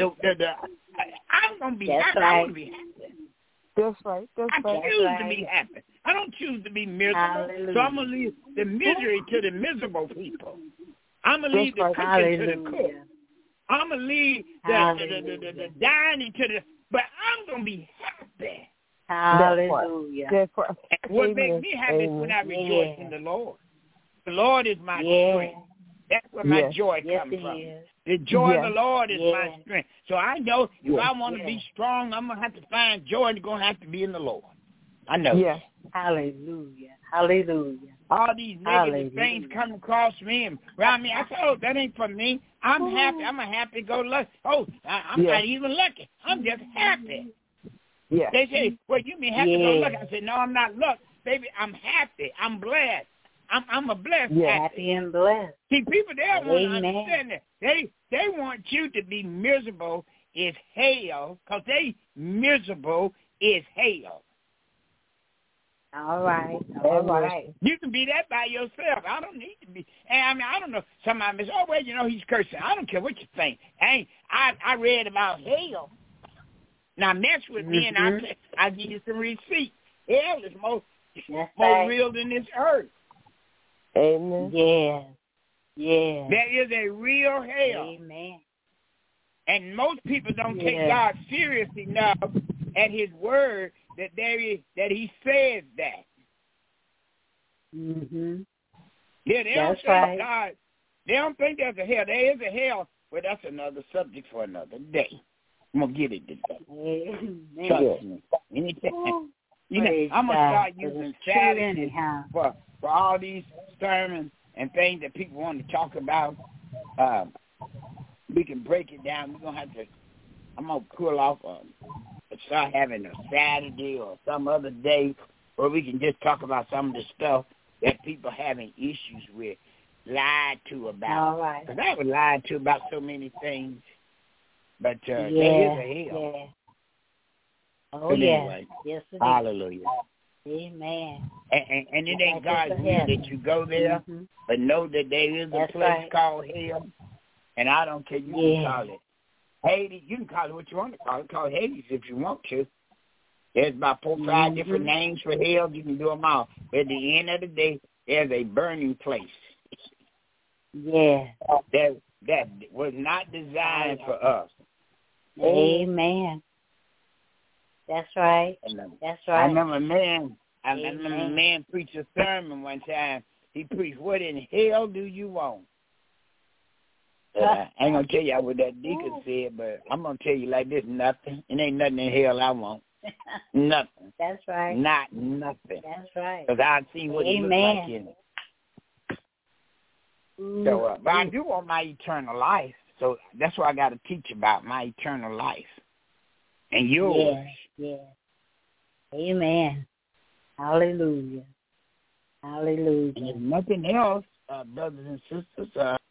I'm going to be happy. I want to be happy. That's right. I choose to be happy. I don't choose to be miserable. So I'm going to leave the misery to the miserable people. I'm going to leave the cooking to the cook. I'm going to leave the dining to the, but I'm going to be happy. Hallelujah. What makes me happy is when I rejoice in the Lord. The Lord is my strength. That's where my joy comes from. The joy of the Lord is my strength. So I know if I want to be strong, I'm going to have to find joy, and it's going to have to be in the Lord. I know. Yes. Hallelujah. Hallelujah. All these negative things come across me and around me. I say, oh, that ain't for me. I'm happy. I'm a happy-go-lucky. Oh, I'm not even lucky. I'm just happy. Yeah. They say, well, you mean happy-go-lucky. I said, no, I'm not lucky. Baby, I'm happy. I'm blessed. I'm a blessed happy and blessed. See, people, they don't want to understand that. They want you to be miserable is hell, because miserable is hell. All right. You can be that by yourself. I don't need to be. I mean, I don't know. Somebody says, oh, well, he's cursing. I don't care what you think. I read about hell. Now, mess with me, and I'll give you some receipts. Hell is more real than this earth. Amen. Yes. Yes. There is a real hell. Amen. And most people don't take God serious enough at his word that he says that. Mm-hmm. Yeah, they don't take God They don't think there's a hell. There is a hell, but that's another subject for another day. I'm going to get it today. Trust me. Anytime. I'm going to start using Saturday for all these sermons and things that people want to talk about. We can break it down. We're going to have to, I'm going to pull off, start having a Saturday or some other day where we can just talk about some of the stuff that people having issues with, lied to about. All right. Because I was lied to about so many things. But there is a hell. Yeah. Oh, but yeah. Anyway, yes, it is. Hallelujah. Amen. And it ain't God's will that you go there, but know that there is a place called hell. And I don't care. You can call it Hades. You can call it what you want to call it. Call it Hades if you want to. There's about 4 or 5 different names for hell. You can do them all. But at the end of the day, there's a burning place. Yeah. That was not designed for us. Amen. That's right. That's right. I remember a man preached a sermon one time. He preached, "What in hell do you want?" I ain't going to tell you what that deacon said, but I'm going to tell you like this, nothing. It ain't nothing in hell I want. Nothing. That's right. Not nothing. That's right. Because I've seen what it looks like in it. So, but I do want my eternal life. So that's what I got to teach about, my eternal life. And yours. Yeah. Amen. Hallelujah. Hallelujah. And if nothing else, brothers and sisters,